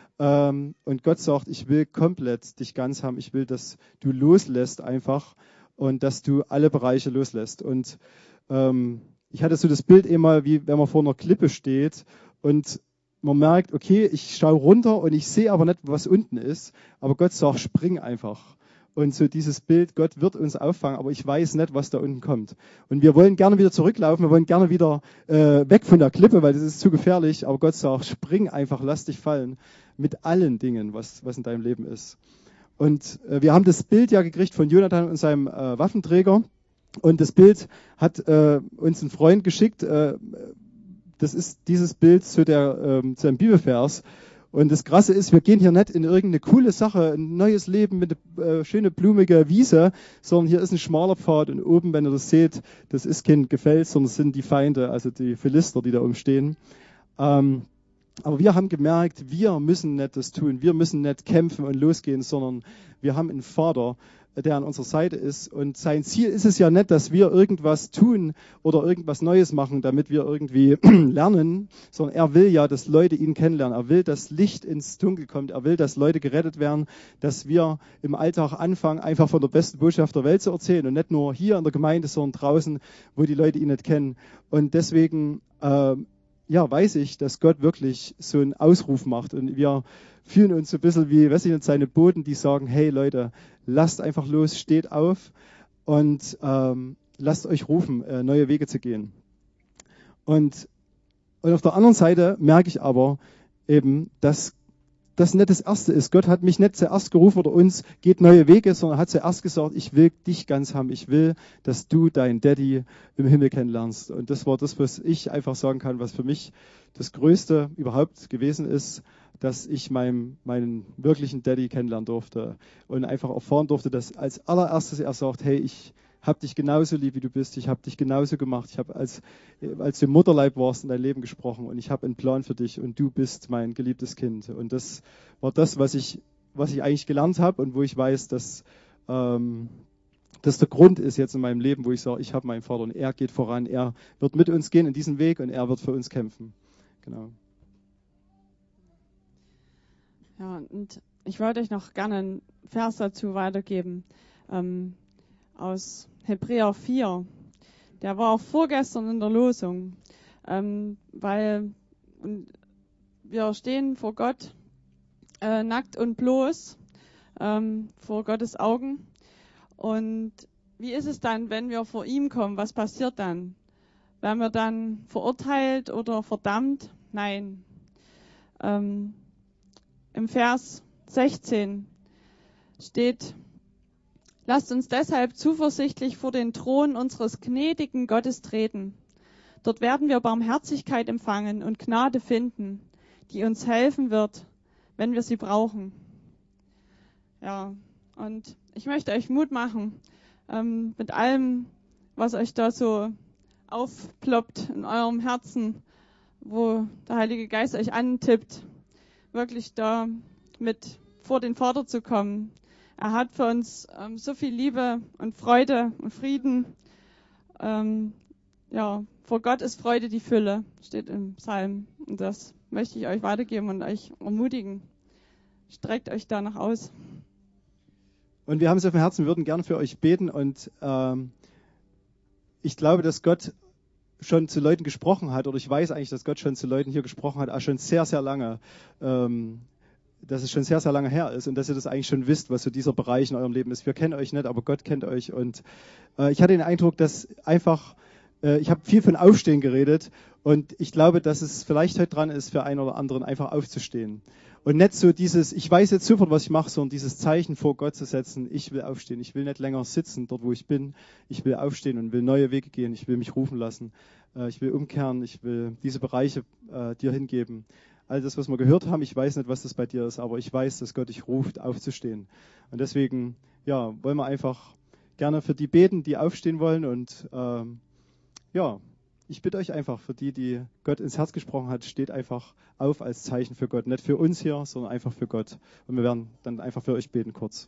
Und Gott sagt, ich will komplett dich ganz haben. Ich will, dass du loslässt einfach und dass du alle Bereiche loslässt. Und ähm, ich hatte so das Bild eben mal, wie wenn man vor einer Klippe steht und man merkt, okay, ich schaue runter und ich sehe aber nicht, was unten ist. Aber Gott sagt, spring einfach. Und so dieses Bild, Gott wird uns auffangen, aber ich weiß nicht, was da unten kommt. Und wir wollen gerne wieder zurücklaufen, wir wollen gerne wieder äh, weg von der Klippe, weil das ist zu gefährlich. Aber Gott sagt, spring einfach, lass dich fallen mit allen Dingen, was, was in deinem Leben ist. Und äh, wir haben das Bild ja gekriegt von Jonathan und seinem äh, Waffenträger. Und das Bild hat äh, uns ein Freund geschickt. Äh, das ist dieses Bild zu, der, äh, zu einem Bibelvers. Und das Krasse ist, wir gehen hier nicht in irgendeine coole Sache, ein neues Leben mit einer äh, schöne blumige Wiese, sondern hier ist ein schmaler Pfad und oben, wenn ihr das seht, das ist kein Gefäß, sondern es sind die Feinde, also die Philister, die da umstehen. Ähm, aber wir haben gemerkt, wir müssen nicht das tun, wir müssen nicht kämpfen und losgehen, sondern wir haben einen Vater, der an unserer Seite ist. Und sein Ziel ist es ja nicht, dass wir irgendwas tun oder irgendwas Neues machen, damit wir irgendwie lernen, sondern er will ja, dass Leute ihn kennenlernen. Er will, dass Licht ins Dunkel kommt. Er will, dass Leute gerettet werden, dass wir im Alltag anfangen, einfach von der besten Botschaft der Welt zu erzählen und nicht nur hier in der Gemeinde, sondern draußen, wo die Leute ihn nicht kennen. Und deswegen äh, ja, weiß ich, dass Gott wirklich so einen Ausruf macht. Und wir fühlen uns so ein bisschen wie, weiß ich nicht, seine Boten, die sagen, hey Leute, lasst einfach los, steht auf und ähm, lasst euch rufen, äh, neue Wege zu gehen. Und, und auf der anderen Seite merke ich aber eben, dass das nicht das Erste ist. Gott hat mich nicht zuerst gerufen oder uns, geht neue Wege, sondern hat zuerst gesagt, ich will dich ganz haben. Ich will, dass du deinen Daddy im Himmel kennenlernst. Und das war das, was ich einfach sagen kann, was für mich das Größte überhaupt gewesen ist, dass ich meinen, meinen wirklichen Daddy kennenlernen durfte und einfach erfahren durfte, dass als allererstes er sagt, hey, ich habe dich genauso lieb, wie du bist. Ich habe dich genauso gemacht. Ich habe, als, als du im Mutterleib warst, in dein Leben gesprochen und ich habe einen Plan für dich und du bist mein geliebtes Kind. Und das war das, was ich, was ich eigentlich gelernt habe und wo ich weiß, dass ähm, das der Grund ist jetzt in meinem Leben, wo ich sage, ich habe meinen Vater und er geht voran. Er wird mit uns gehen in diesen Weg und er wird für uns kämpfen. Genau. Ja, und ich wollte euch noch gerne einen Vers dazu weitergeben, ähm, aus Hebräer vier. Der war auch vorgestern in der Losung, ähm, weil und wir stehen vor Gott äh, nackt und bloß ähm, vor Gottes Augen. Und wie ist es dann, wenn wir vor ihm kommen? Was passiert dann? Werden wir dann verurteilt oder verdammt? Nein. Ähm, Im Vers sechzehn steht: Lasst uns deshalb zuversichtlich vor den Thron unseres gnädigen Gottes treten. Dort werden wir Barmherzigkeit empfangen und Gnade finden, die uns helfen wird, wenn wir sie brauchen. Ja, und ich möchte euch Mut machen, ähm, mit allem, was euch da so aufploppt in eurem Herzen, wo der Heilige Geist euch antippt, wirklich da mit vor den Vater zu kommen. Er hat für uns ähm, so viel Liebe und Freude und Frieden. Ähm, ja, vor Gott ist Freude die Fülle, steht im Psalm. Und das möchte ich euch weitergeben und euch ermutigen. Streckt euch danach aus. Und wir haben es auf dem Herzen, wir würden gerne für euch beten. Und ähm, ich glaube, dass Gott schon zu Leuten gesprochen hat, oder ich weiß eigentlich, dass Gott schon zu Leuten hier gesprochen hat, auch schon sehr, sehr lange. Ähm, dass es schon sehr, sehr lange her ist und dass ihr das eigentlich schon wisst, was so dieser Bereich in eurem Leben ist. Wir kennen euch nicht, aber Gott kennt euch. Und äh, ich hatte den Eindruck, dass einfach, äh, ich habe viel von Aufstehen geredet und ich glaube, dass es vielleicht heute dran ist, für einen oder anderen einfach aufzustehen. Und nicht so dieses, ich weiß jetzt sofort, was ich mache, sondern dieses Zeichen vor Gott zu setzen, ich will aufstehen. Ich will nicht länger sitzen, dort wo ich bin. Ich will aufstehen und will neue Wege gehen. Ich will mich rufen lassen. Äh, ich will umkehren. Ich will diese Bereiche äh, dir hingeben. All das, was wir gehört haben, ich weiß nicht, was das bei dir ist, aber ich weiß, dass Gott dich ruft, aufzustehen. Und deswegen, ja, wollen wir einfach gerne für die beten, die aufstehen wollen. Und ähm, ja, ich bitte euch einfach, für die, die Gott ins Herz gesprochen hat, steht einfach auf als Zeichen für Gott. Nicht für uns hier, sondern einfach für Gott. Und wir werden dann einfach für euch beten kurz.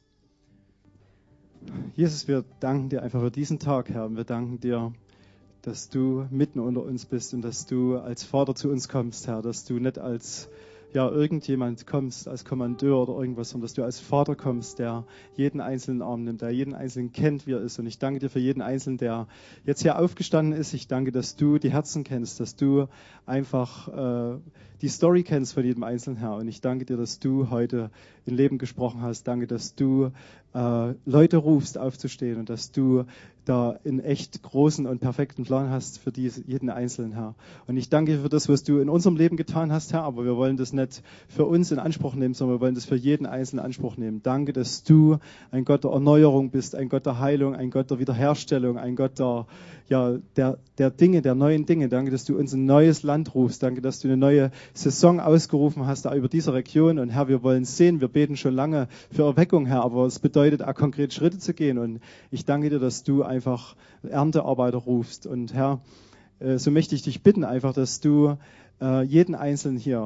Jesus, wir danken dir einfach für diesen Tag, Herr. Und wir danken dir, dass du mitten unter uns bist und dass du als Vater zu uns kommst, Herr, dass du nicht als ja, irgendjemand kommst, als Kommandeur oder irgendwas, sondern dass du als Vater kommst, der jeden einzelnen Arm nimmt, der jeden Einzelnen kennt, wie er ist. Und ich danke dir für jeden Einzelnen, der jetzt hier aufgestanden ist. Ich danke, dass du die Herzen kennst, dass du einfach äh, die Story kennst von jedem Einzelnen, Herr. Und ich danke dir, dass du heute in Leben gesprochen hast. Danke, dass du äh, Leute rufst, aufzustehen und dass du da einen echt großen und perfekten Plan hast für diese, jeden Einzelnen, Herr. Und ich danke dir für das, was du in unserem Leben getan hast, Herr, aber wir wollen das nicht für uns in Anspruch nehmen, sondern wir wollen das für jeden Einzelnen in Anspruch nehmen. Danke, dass du ein Gott der Erneuerung bist, ein Gott der Heilung, ein Gott der Wiederherstellung, ein Gott der, ja, der, der Dinge, der neuen Dinge. Danke, dass du uns ein neues Land rufst. Danke, dass du eine neue Saison ausgerufen hast, da über diese Region. Und Herr, wir wollen sehen, wir beten schon lange für Erweckung, Herr, aber es bedeutet auch konkret Schritte zu gehen. Und ich danke dir, dass du einfach Erntearbeiter rufst. Und Herr, so möchte ich dich bitten einfach, dass du jeden Einzelnen hier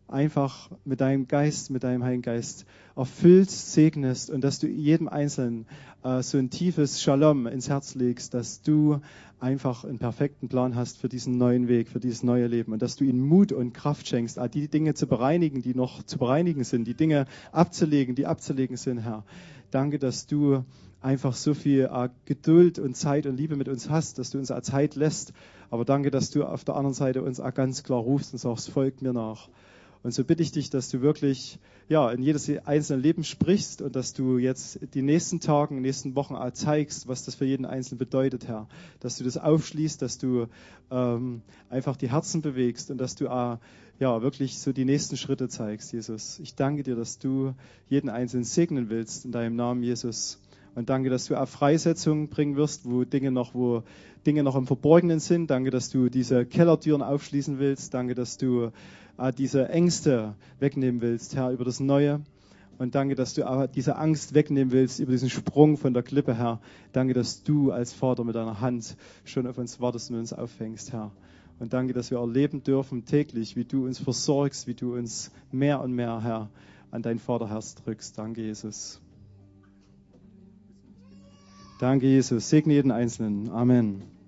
einfach mit deinem Geist, mit deinem Heiligen Geist erfüllst, segnest und dass du jedem Einzelnen äh, so ein tiefes Shalom ins Herz legst, dass du einfach einen perfekten Plan hast für diesen neuen Weg, für dieses neue Leben und dass du ihnen Mut und Kraft schenkst, die Dinge zu bereinigen, die noch zu bereinigen sind, die Dinge abzulegen, die abzulegen sind, Herr. Danke, dass du einfach so viel äh, Geduld und Zeit und Liebe mit uns hast, dass du uns auch Zeit lässt. Aber danke, dass du auf der anderen Seite uns auch ganz klar rufst und sagst, folgt mir nach. Und so bitte ich dich, dass du wirklich ja, in jedes einzelne Leben sprichst und dass du jetzt die nächsten Tage, die nächsten Wochen auch zeigst, was das für jeden Einzelnen bedeutet, Herr. Dass du das aufschließt, dass du ähm, einfach die Herzen bewegst und dass du auch ja, wirklich so die nächsten Schritte zeigst, Jesus. Ich danke dir, dass du jeden Einzelnen segnen willst in deinem Namen, Jesus. Und danke, dass du auch Freisetzungen bringen wirst, wo Dinge noch, wo Dinge noch im Verborgenen sind. Danke, dass du diese Kellertüren aufschließen willst. Danke, dass du äh, diese Ängste wegnehmen willst, Herr, über das Neue. Und danke, dass du auch diese Angst wegnehmen willst über diesen Sprung von der Klippe, Herr. Danke, dass du als Vater mit deiner Hand schon auf uns wartest und uns auffängst, Herr. Und danke, dass wir erleben dürfen täglich, wie du uns versorgst, wie du uns mehr und mehr, Herr, an dein Vaterherz drückst. Danke, Jesus. Danke, Jesus. Segne jeden Einzelnen. Amen.